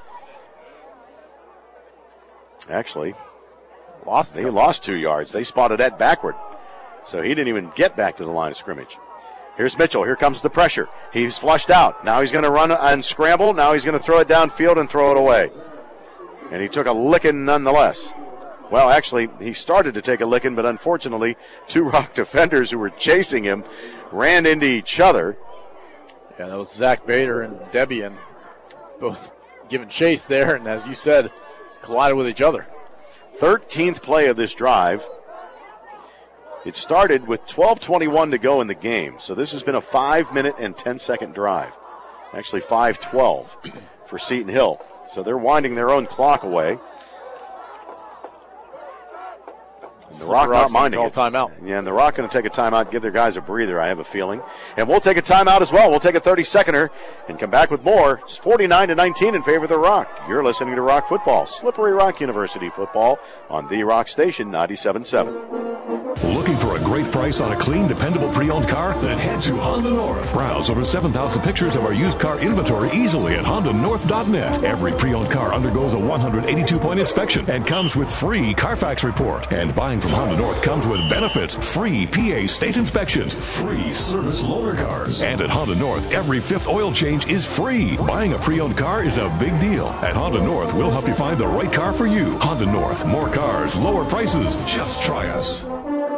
Actually, lost. They lost two yards. They spotted that backward, so he didn't even get back to the line of scrimmage. Here's Mitchell. Here comes the pressure. He's flushed out. Now he's going to run and scramble. Now he's going to throw it downfield and throw it away. And he took a licking nonetheless. Well, actually, he started to take a licking, but unfortunately, two Rock defenders who were chasing him ran into each other. Yeah, that was Zach Bader and Debian, both giving chase there, and as you said, collided with each other. thirteenth play of this drive. It started with twelve twenty-one to go in the game, so this has been a five minute and ten second drive. Actually, five twelve for Seton Hill. So they're winding their own clock away. And the Rock not minding it. Timeout. Yeah, and the Rock going to take a timeout, give their guys a breather, I have a feeling. And we'll take a timeout as well. We'll take a thirty-seconder and come back with more. It's forty-nine to nineteen in favor of the Rock. You're listening to Rock Football, Slippery Rock University football on the Rock Station ninety-seven point seven. Looking for a great price on a clean, dependable pre-owned car? Then head to Honda North. Browse over seven thousand pictures of our used car inventory easily at honda north dot net. Every pre-owned car undergoes a one hundred eighty-two point inspection and comes with free Carfax report. And buying from Honda North comes with benefits, free P A state inspections, free service loaner cars. And at Honda North, every fifth oil change is free. Buying a pre-owned car is a big deal. At Honda North, we'll help you find the right car for you. Honda North, more cars, lower prices. Just try us.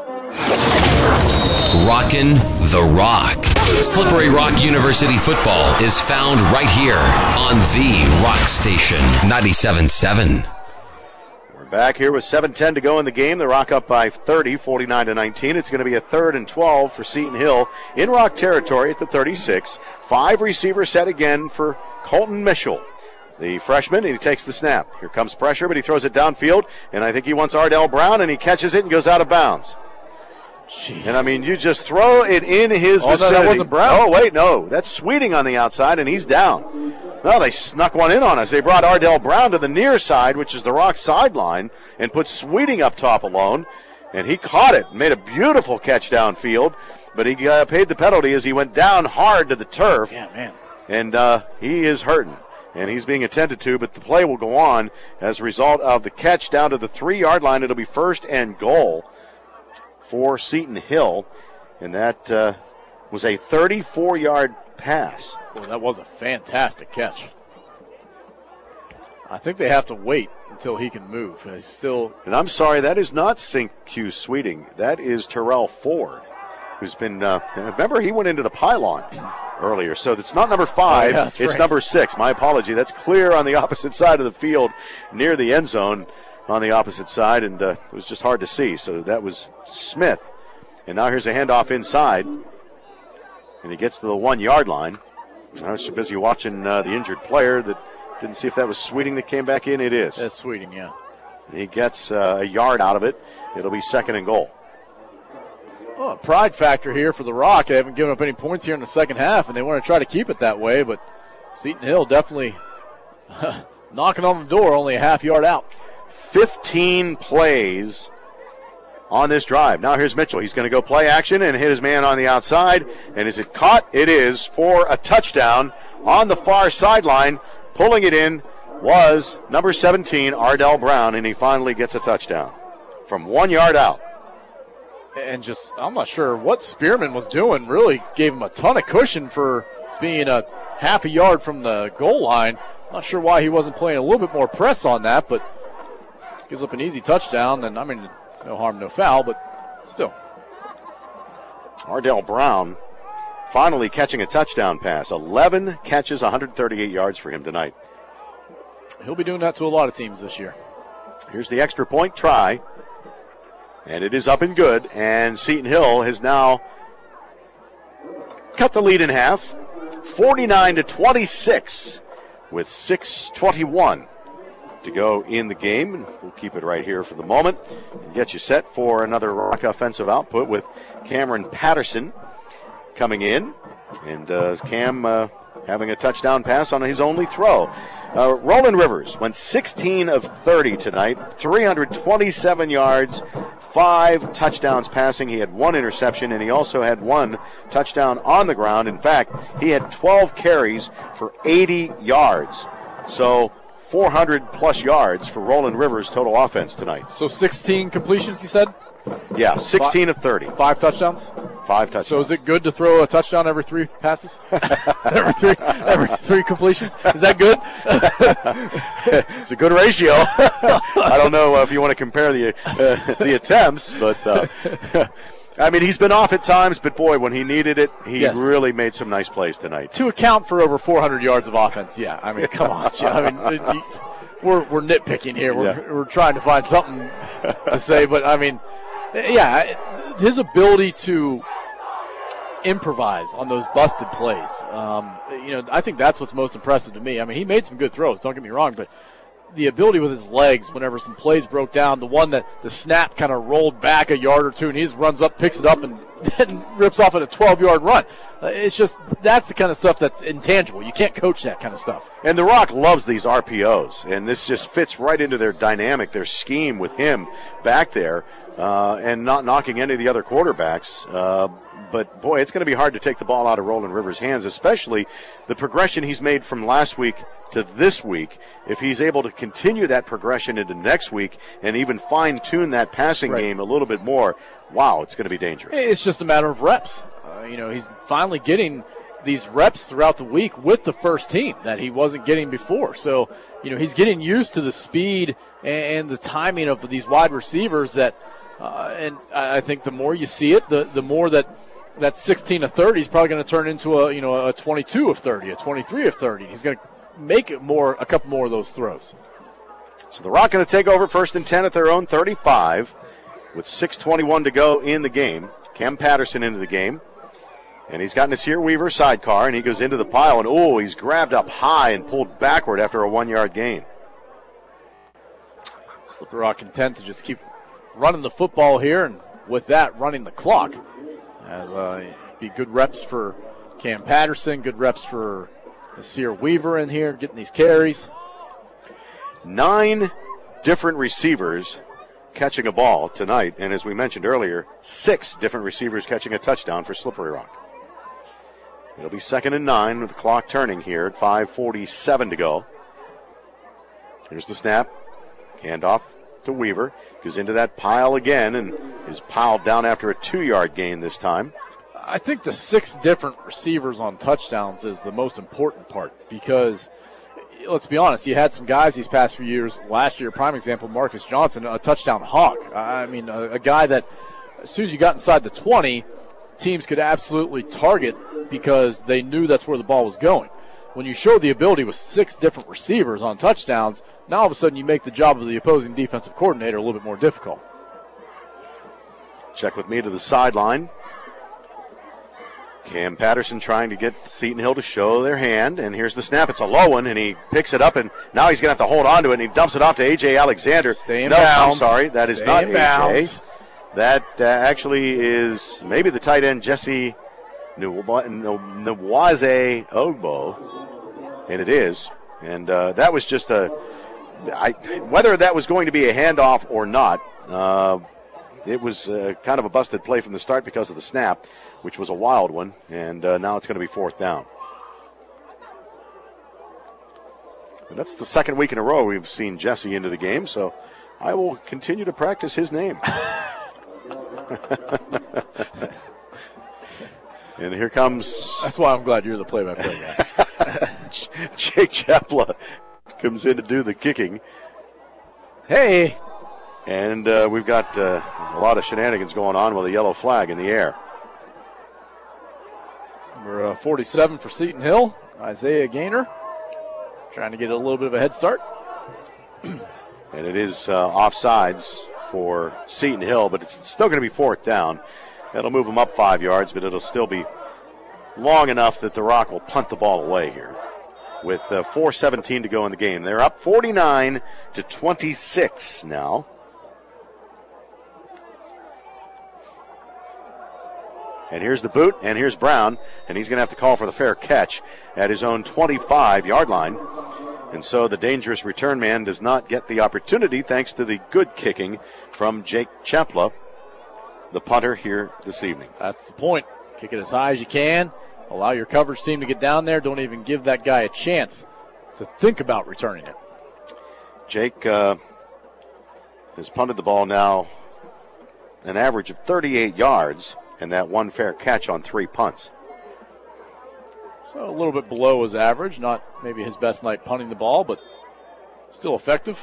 Rockin' the Rock. Slippery Rock University football is found right here on the Rock Station ninety-seven point seven. We're back here with seven ten to go in the game. The Rock up by thirty, forty-nine to nineteen. It's going to be a third and twelve for Seton Hill in Rock territory at the thirty-six. Five receiver set again for Colton Mischel, the freshman, and he takes the snap. Here comes pressure, but he throws it downfield, and I think he wants Ardell Brown, and he catches it and goes out of bounds. Jeez. And, I mean, you just throw it in his oh, vicinity. No, that wasn't Brown. Oh, wait, no. That's Sweeting on the outside, and he's down. No, they snuck one in on us. They brought Ardell Brown to the near side, which is the Rock sideline, and put Sweeting up top alone. And he caught it, made a beautiful catch downfield, but he uh, paid the penalty as he went down hard to the turf. Yeah, man. And uh, he is hurting, and he's being attended to, but the play will go on as a result of the catch down to the three-yard line. It'll be first and goal for Seton Hill, and that uh, was a thirty-four-yard pass. Boy, that was a fantastic catch. I think they have to wait until he can move. He's still. And I'm sorry, that is not Sink Q Sweeting. That is Terrell Ford, who's been. Uh, remember, he went into the pylon earlier, so it's not number five. Oh, yeah, it's right. number six. My apology. That's clear on the opposite side of the field, near the end zone. On the opposite side, and uh, it was just hard to see. So that was Smith. And now here's a handoff inside. And he gets to the one-yard line. I was so busy watching uh, the injured player that didn't see if that was Sweeting that came back in. It is. That's Sweeting, yeah. And he gets uh, a yard out of it. It'll be second and goal. Well, a pride factor here for the Rock. They haven't given up any points here in the second half, and they want to try to keep it that way. But Seton Hill definitely knocking on the door, only a half yard out. fifteen plays on this drive. Now here's Mitchell. He's going to go play action and hit his man on the outside. And is it caught? It is for a touchdown on the far sideline. Pulling it in was number seventeen, Ardell Brown, and he finally gets a touchdown from one yard out. And just, I'm not sure what Spearman was doing. Really gave him a ton of cushion for being a half a yard from the goal line. Not sure why he wasn't playing a little bit more press on that, but gives up an easy touchdown, and I mean, no harm, no foul, but still. Ardell Brown finally catching a touchdown pass. eleven catches, one hundred thirty-eight yards for him tonight. He'll be doing that to a lot of teams this year. Here's the extra point try, and it is up and good, and Seton Hill has now cut the lead in half, forty-nine to twenty-six, with six twenty-one to go in the game. And we'll keep it right here for the moment and get you set for another Rock offensive output with Cameron Patterson coming in. And uh, Cam uh, having a touchdown pass on his only throw. Uh, Roland Rivers went sixteen of thirty tonight, three hundred twenty-seven yards, five touchdowns passing. He had one interception, and he also had one touchdown on the ground. In fact, he had twelve carries for eighty yards. So four hundred plus yards for Roland Rivers' total offense tonight. So sixteen completions, you said? Yeah, sixteen of thirty. Five touchdowns? Five touchdowns. So is it good to throw a touchdown every three passes? every three every three completions? Is that good? It's a good ratio. I don't know if you want to compare the uh, the attempts, but uh, I mean, he's been off at times, but boy, when he needed it, he Yes. really made some nice plays tonight. To account for over four hundred yards of offense, yeah. I mean, come on. Jim. I mean, you, we're we're nitpicking here. We're Yeah. we're trying to find something to say, but I mean, yeah, his ability to improvise on those busted plays. Um, you know, I think that's what's most impressive to me. I mean, he made some good throws, don't get me wrong, but the ability with his legs whenever some plays broke down, the one that the snap kind of rolled back a yard or two, and he just runs up, picks it up, and then rips off at a twelve-yard run. Uh, it's just, that's the kind of stuff that's intangible. You can't coach that kind of stuff. And The Rock loves these R P Os, and this just fits right into their dynamic, their scheme with him back there, uh, and not knocking any of the other quarterbacks. Uh, but, boy, it's going to be hard to take the ball out of Roland Rivers' hands, especially the progression he's made from last week to this week. If he's able to continue that progression into next week and even fine-tune that passing Right. game a little bit more, wow, it's going to be dangerous. It's just a matter of reps. Uh, you know, he's finally getting these reps throughout the week with the first team that he wasn't getting before. So, you know, he's getting used to the speed and the timing of these wide receivers that, uh, and I think the more you see it, the, the more that that sixteen of thirty is probably going to turn into a, you know, a twenty-two of thirty, a twenty-three of thirty. He's going to make it more, a couple more of those throws. So the Rock going to take over first and ten at their own thirty-five with six twenty-one to go in the game. Cam Patterson into the game. And he's got Nasir Weaver sidecar, and he goes into the pile, and oh, he's grabbed up high and pulled backward after a one-yard gain. Slippery Rock content to just keep running the football here, and with that, running the clock. As uh, be good reps for Cam Patterson, good reps for Nasir Weaver in here, getting these carries. Nine different receivers catching a ball tonight, and as we mentioned earlier, six different receivers catching a touchdown for Slippery Rock. It'll be second and nine with the clock turning here at five forty-seven to go. Here's the snap. Handoff to Weaver. Goes into that pile again and is piled down after a two-yard gain this time. I think the six different receivers on touchdowns is the most important part because, let's be honest, you had some guys these past few years. Last year, prime example, Marcus Johnson, a touchdown hawk. I mean, a, a guy that as soon as you got inside the twenty, teams could absolutely target because they knew that's where the ball was going. When you show the ability with six different receivers on touchdowns, now all of a sudden you make the job of the opposing defensive coordinator a little bit more difficult. Check with me to the sideline. Cam Patterson trying to get Seton Hill to show their hand, and here's the snap. It's a low one, and he picks it up, and now he's going to have to hold on to it, and he dumps it off to A J Alexander. Stay in no, bounds. I'm sorry, that is Stay not in A J. bounds. That uh, actually is maybe the tight end, Jesse Nwaze Ogbo, and it is. And uh, that was just a, I, whether that was going to be a handoff or not, uh, it was uh, kind of a busted play from the start because of the snap, which was a wild one, and uh, now it's going to be fourth down. And that's the second week in a row we've seen Jesse into the game, so I will continue to practice his name. And here comes... That's why I'm glad you're the play-by-play guy. Jake Chapla comes in to do the kicking. Hey! And uh, we've got uh, a lot of shenanigans going on with a yellow flag in the air. Number uh, forty-seven for Seton Hill, Isaiah Gaynor, trying to get a little bit of a head start. And it is uh, offsides for Seton Hill, but it's still going to be fourth down. That'll move them up five yards, but it'll still be long enough that the Rock will punt the ball away here. with uh, four seventeen to go in the game. They're up forty-nine to twenty-six now. And here's the boot, and here's Brown, and he's going to have to call for the fair catch at his own twenty-five-yard line. And so the dangerous return man does not get the opportunity thanks to the good kicking from Jake Chapla, the punter here this evening. That's the point. Kick it as high as you can. Allow your coverage team to get down there. Don't even give that guy a chance to think about returning it. Jake uh, has punted the ball now an average of thirty-eight yards. And that one fair catch on three punts. So a little bit below his average. Not maybe his best night punting the ball, but still effective.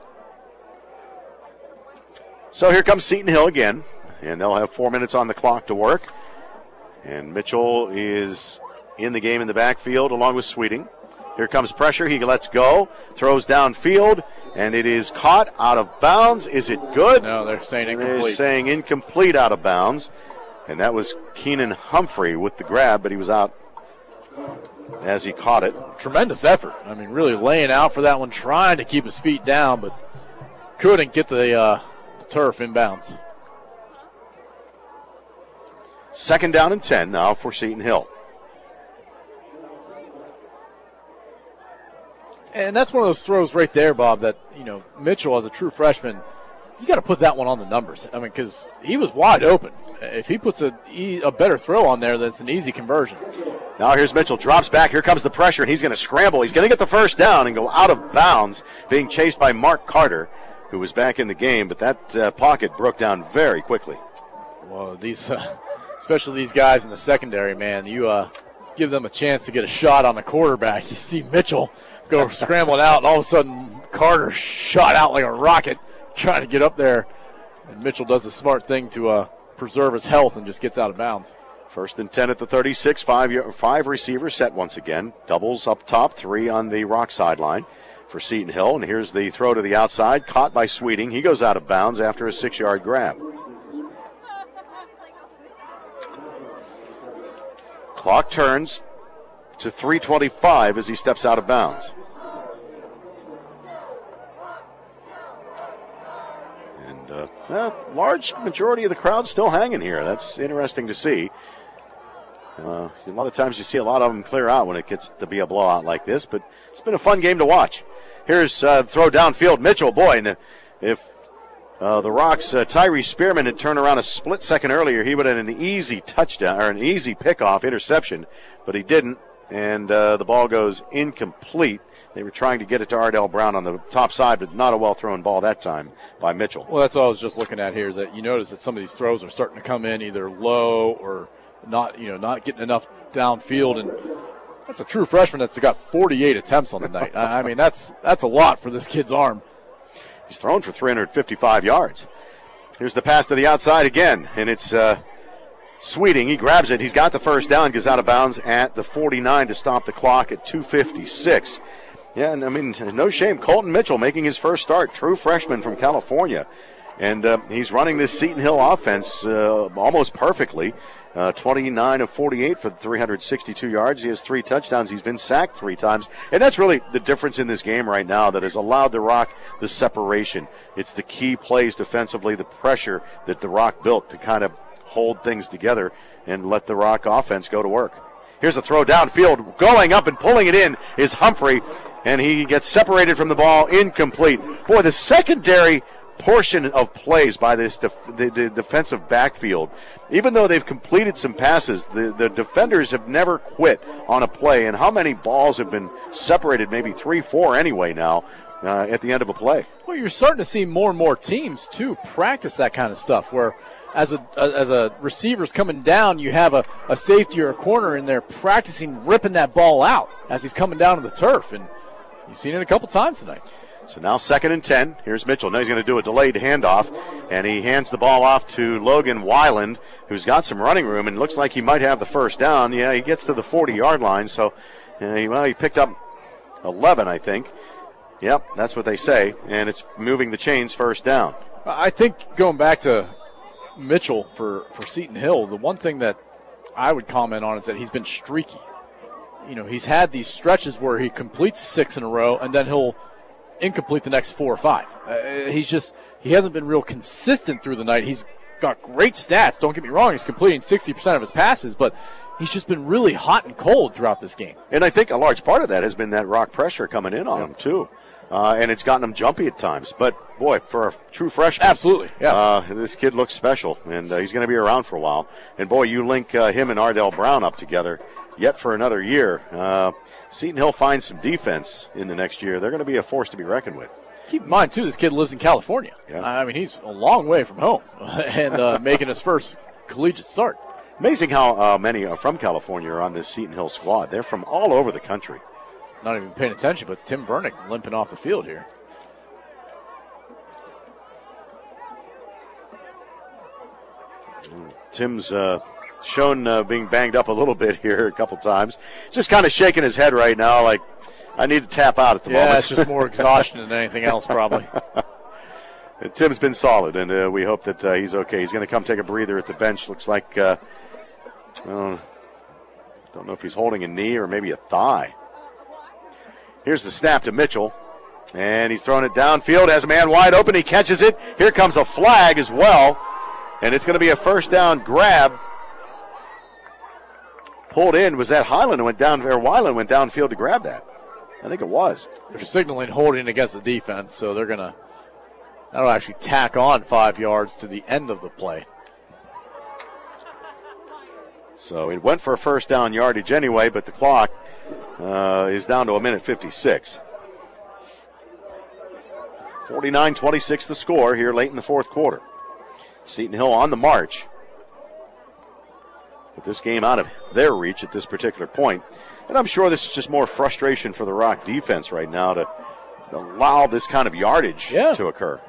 So here comes Seton Hill again. And they'll have four minutes on the clock to work. And Mitchell is in the game in the backfield along with Sweeting. Here comes pressure. He lets go. Throws downfield. And it is caught out of bounds. Is it good? No, they're saying incomplete. They're saying incomplete out of bounds. And that was Keenan Humphrey with the grab, but he was out as he caught it. Tremendous effort. I mean, really laying out for that one, trying to keep his feet down, but couldn't get the, uh, the turf inbounds. Second down and ten now for Seton Hill. And that's one of those throws right there, Bob, that, you know, Mitchell, as a true freshman, you got to put that one on the numbers. I mean, because he was wide open. If he puts a, a better throw on there, that's an easy conversion. Now here's Mitchell, drops back. Here comes the pressure, and he's going to scramble. He's going to get the first down and go out of bounds, being chased by Mark Carter, who was back in the game. But that uh, pocket broke down very quickly. Well, these, uh, especially these guys in the secondary, man, you uh, give them a chance to get a shot on the quarterback. You see Mitchell go scrambling out, and all of a sudden Carter shot out like a rocket, trying to get up there. And Mitchell does the smart thing to uh, preserve his health and just gets out of bounds. First and ten at the thirty-six. Five, five receivers set once again. Doubles up top, three on the Rock sideline for Seton Hill. And here's the throw to the outside, caught by Sweeting. He goes out of bounds after a six-yard grab. Clock turns to three twenty-five as he steps out of bounds. And uh, well, large majority of the crowd still hanging here. That's interesting to see. Uh, a lot of times you see a lot of them clear out when it gets to be a blowout like this, but it's been a fun game to watch. Here's uh, throw downfield. Mitchell, boy, and if uh, the Rocks' uh, Tyree Spearman had turned around a split second earlier, he would have had an easy touchdown or an easy pickoff interception, but he didn't, and uh, the ball goes incomplete. They were trying to get it to Ardell Brown on the top side, but not a well-thrown ball that time by Mitchell. Well, that's what I was just looking at here, is that you notice that some of these throws are starting to come in either low or not, you know, not getting enough downfield, and that's a true freshman that's got forty-eight attempts on the night. I mean, that's that's a lot for this kid's arm. He's thrown for three hundred fifty-five yards. Here's the pass to the outside again, and it's uh, Sweeting. He grabs it. He's got the first down, gets out of bounds at the forty-nine to stop the clock at two fifty-six. Yeah, and I mean, no shame. Colton Mitchell making his first start, true freshman from California. And uh, he's running this Seton Hill offense uh, almost perfectly. Uh, twenty-nine of forty-eight for the three hundred sixty-two yards. He has three touchdowns. He's been sacked three times. And that's really the difference in this game right now that has allowed the Rock the separation. It's the key plays defensively, the pressure that the Rock built to kind of hold things together and let the Rock offense go to work. Here's a throw downfield. Going up and pulling it in is Humphrey, and he gets separated from the ball, incomplete. Boy, the secondary portion of plays by this def- the, the defensive backfield, even though they've completed some passes, the, the defenders have never quit on a play. And how many balls have been separated? Maybe three, four anyway now uh, at the end of a play. Well, you're starting to see more and more teams, too, practice that kind of stuff where as a as a receiver's coming down, you have a, a safety or a corner in there practicing ripping that ball out as he's coming down to the turf. And you've seen it a couple times tonight. So now second and ten. Here's Mitchell. Now he's going to do a delayed handoff, and he hands the ball off to Logan Weiland, who's got some running room and looks like he might have the first down. Yeah, he gets to the forty-yard line, so uh, he, well, he picked up eleven, I think. Yep, that's what they say, and it's moving the chains first down. I think going back to Mitchell for, for Seton Hill, the one thing that I would comment on is that he's been streaky. you know, he's had these stretches where he completes six in a row and then he'll incomplete the next four or five. Uh, he's just, he hasn't been real consistent through the night. He's got great stats. Don't get me wrong. He's completing sixty percent of his passes, but he's just been really hot and cold throughout this game. And I think a large part of that has been that rock pressure coming in on yeah. him, too. Uh, and it's gotten him jumpy at times. But, boy, for a true freshman. Absolutely, yeah. Uh, this kid looks special, and uh, he's going to be around for a while. And, boy, you link uh, him and Ardell Brown up together yet for another year. Uh, Seton Hill finds some defense in the next year. They're going to be a force to be reckoned with. Keep in mind, too, this kid lives in California. Yeah. I mean, he's a long way from home and uh, making his first collegiate start. Amazing how uh, many are from California are on this Seton Hill squad. They're from all over the country. Not even paying attention, but Tim Vernick limping off the field here. Tim's uh, shown uh, being banged up a little bit here a couple times. Just kind of shaking his head right now like, I need to tap out at the yeah, moment. Yeah, it's just more exhaustion than anything else probably. Tim's been solid, and uh, we hope that uh, he's okay. He's going to come take a breather at the bench. Looks like, uh, I don't, don't know if he's holding a knee or maybe a thigh. Here's the snap to Mitchell, and he's throwing it downfield. Has a man wide open. He catches it. Here comes a flag as well, and it's going to be a first down grab. Pulled in. Was that Highland who went down, or Weiland went downfield to grab that? I think it was. They're signaling holding against the defense, so they're going to, that'll actually tack on five yards to the end of the play. So it went for a first down yardage anyway, but the clock uh, is down to a minute fifty-six. forty-nine twenty-six the score here late in the fourth quarter. Seton Hill on the march. Put this game out of their reach at this particular point. And I'm sure this is just more frustration for the Rock defense right now to allow this kind of yardage yeah. to occur.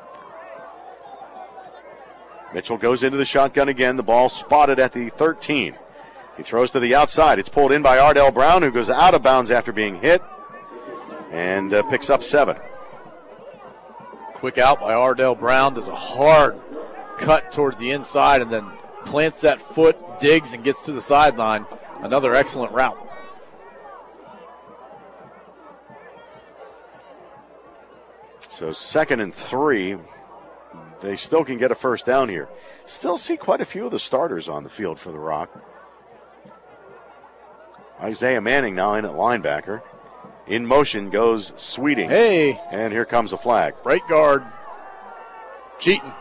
Mitchell goes into the shotgun again. The ball spotted at the thirteen. He throws to the outside. It's pulled in by Ardell Brown, who goes out of bounds after being hit and uh, picks up seven. Quick out by Ardell Brown. Does a hard cut towards the inside and then plants that foot, digs, and gets to the sideline. Another excellent route. So second and three. They still can get a first down here. Still see quite a few of the starters on the field for the Rock. Isaiah Manning now in at linebacker. In motion goes Sweeting. Hey. And here comes a flag. Right guard. Cheating.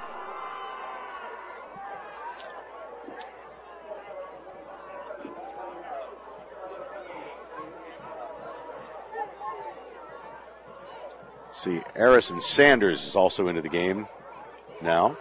See, Harrison Sanders is also into the game now.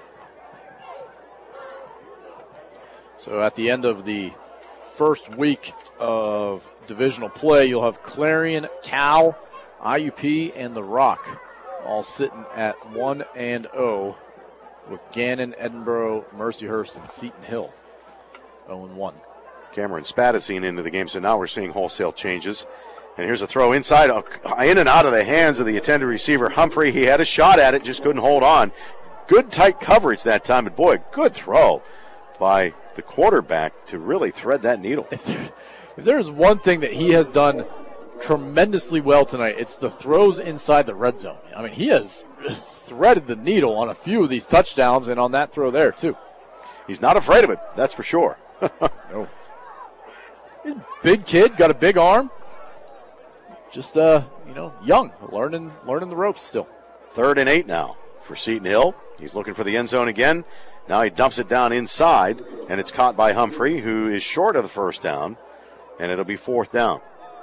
So at the end of the first week of divisional play, you'll have Clarion, Cal, I U P, and the Rock all sitting at one and oh with Gannon, Edinboro, Mercyhurst, and Seton Hill oh and one. Cameron Spadacine into the game, so now we're seeing wholesale changes. And here's a throw inside, in and out of the hands of the intended receiver, Humphrey. He had a shot at it, just couldn't hold on. Good tight coverage that time, but boy, good throw by the quarterback to really thread that needle. If, there, if there's one thing that he has done tremendously well tonight, it's the throws inside the red zone. I mean, he has threaded the needle on a few of these touchdowns and on that throw there, too. He's not afraid of it, that's for sure. No. He's a big kid, got a big arm. Just, uh, you know, young, learning learning the ropes still. Third and eight now for Seton Hill. He's looking for the end zone again. Now he dumps it down inside, and it's caught by Humphrey, who is short of the first down, and it'll be fourth down.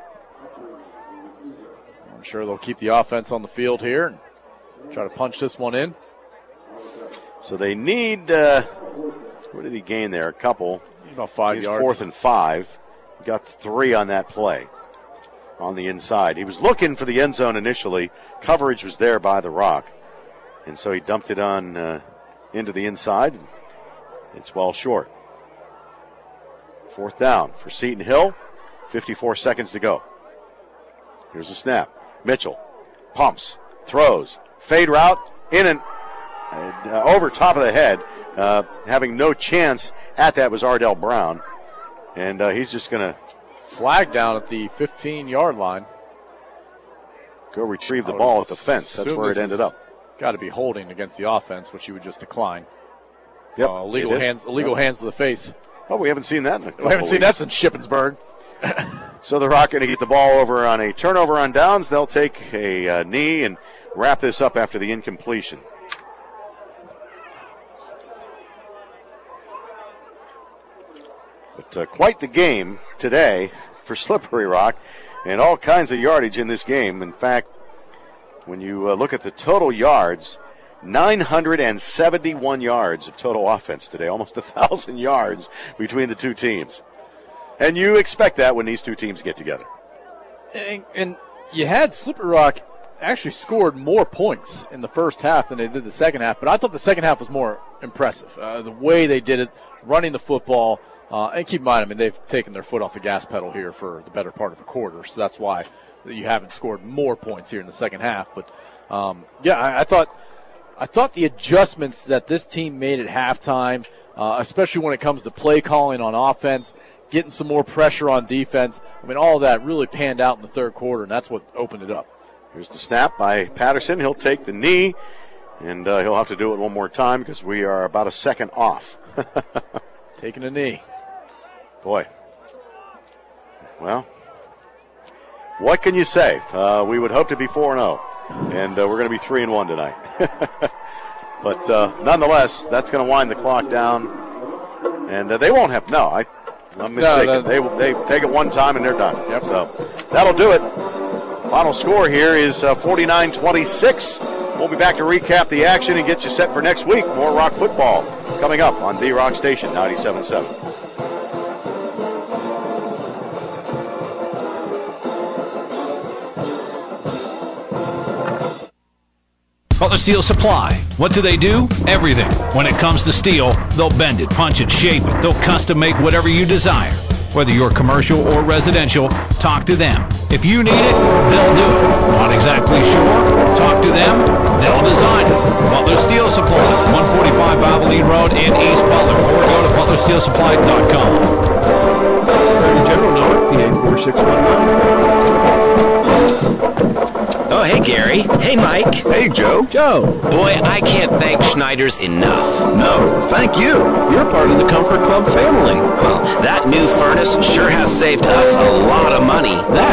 I'm sure they'll keep the offense on the field here and try to punch this one in. So they need, uh, what did he gain there? A couple. About five He's yards. Fourth and five. He got three on that play. On the inside. He was looking for the end zone initially. Coverage was there by the Rock. And so he dumped it on uh, into the inside. It's well short. Fourth down for Seton Hill. fifty-four seconds to go. Here's a snap. Mitchell pumps, throws, fade route, in and uh, over top of the head. Uh, having no chance at that was Ardell Brown. And uh, he's just going to flag down at the fifteen-yard line. Go retrieve the ball at the fence. That's where it ended up. Got to be holding against the offense, which you would just decline. Yep, uh, illegal hands, illegal yep. hands to the face. Oh, we haven't seen that in a couple We haven't of seen weeks. that since Shippensburg. So the Rock going to get the ball over on a turnover on downs. They'll take a uh, knee and wrap this up after the incompletion. But uh, quite the game today for Slippery Rock, and all kinds of yardage in this game. In fact, when you uh, look at the total yards, nine hundred seventy-one yards of total offense today, almost one thousand yards between the two teams. And you expect that when these two teams get together. And, and you had Slippery Rock actually scored more points in the first half than they did the second half, but I thought the second half was more impressive. Uh, the way they did it, running the football, uh, and keep in mind, I mean, they've taken their foot off the gas pedal here for the better part of a quarter, so that's why you haven't scored more points here in the second half. But, um, yeah, I, I thought I thought the adjustments that this team made at halftime, uh, especially when it comes to play calling on offense, getting some more pressure on defense, I mean, all of that really panned out in the third quarter, and that's what opened it up. Here's the snap by Patterson. He'll take the knee, and uh, he'll have to do it one more time because we are about a second off. Taking a knee. Boy. Well, what can you say? Uh, we would hope to be four and oh, and uh, we're going to be three and one tonight. But uh, nonetheless, that's going to wind the clock down, and uh, they won't have – no, I, I'm mistaken. No, they, they take it one time, and they're done. Yep. So that'll do it. Final score here is uh, forty-nine twenty-six. We'll be back to recap the action and get you set for next week. More Rock football coming up on the Rock Station ninety-seven point seven. Butler Steel Supply. What do they do? Everything. When it comes to steel, they'll bend it, punch it, shape it. They'll custom make whatever you desire. Whether you're commercial or residential, talk to them. If you need it, they'll do it. Not exactly sure? Talk to them. They'll design it. Butler Steel Supply, one forty-five Valvoline Road in East Butler, or go to butler steel supply dot com. Attorney General number P A four six one nine. Oh, hey, Gary. Hey, Mike. Hey, Joe. Joe. Boy, I can't thank Schneider's enough. No, thank you. You're part of the Comfort Club family. Well, that new furnace sure has saved us a lot of money. That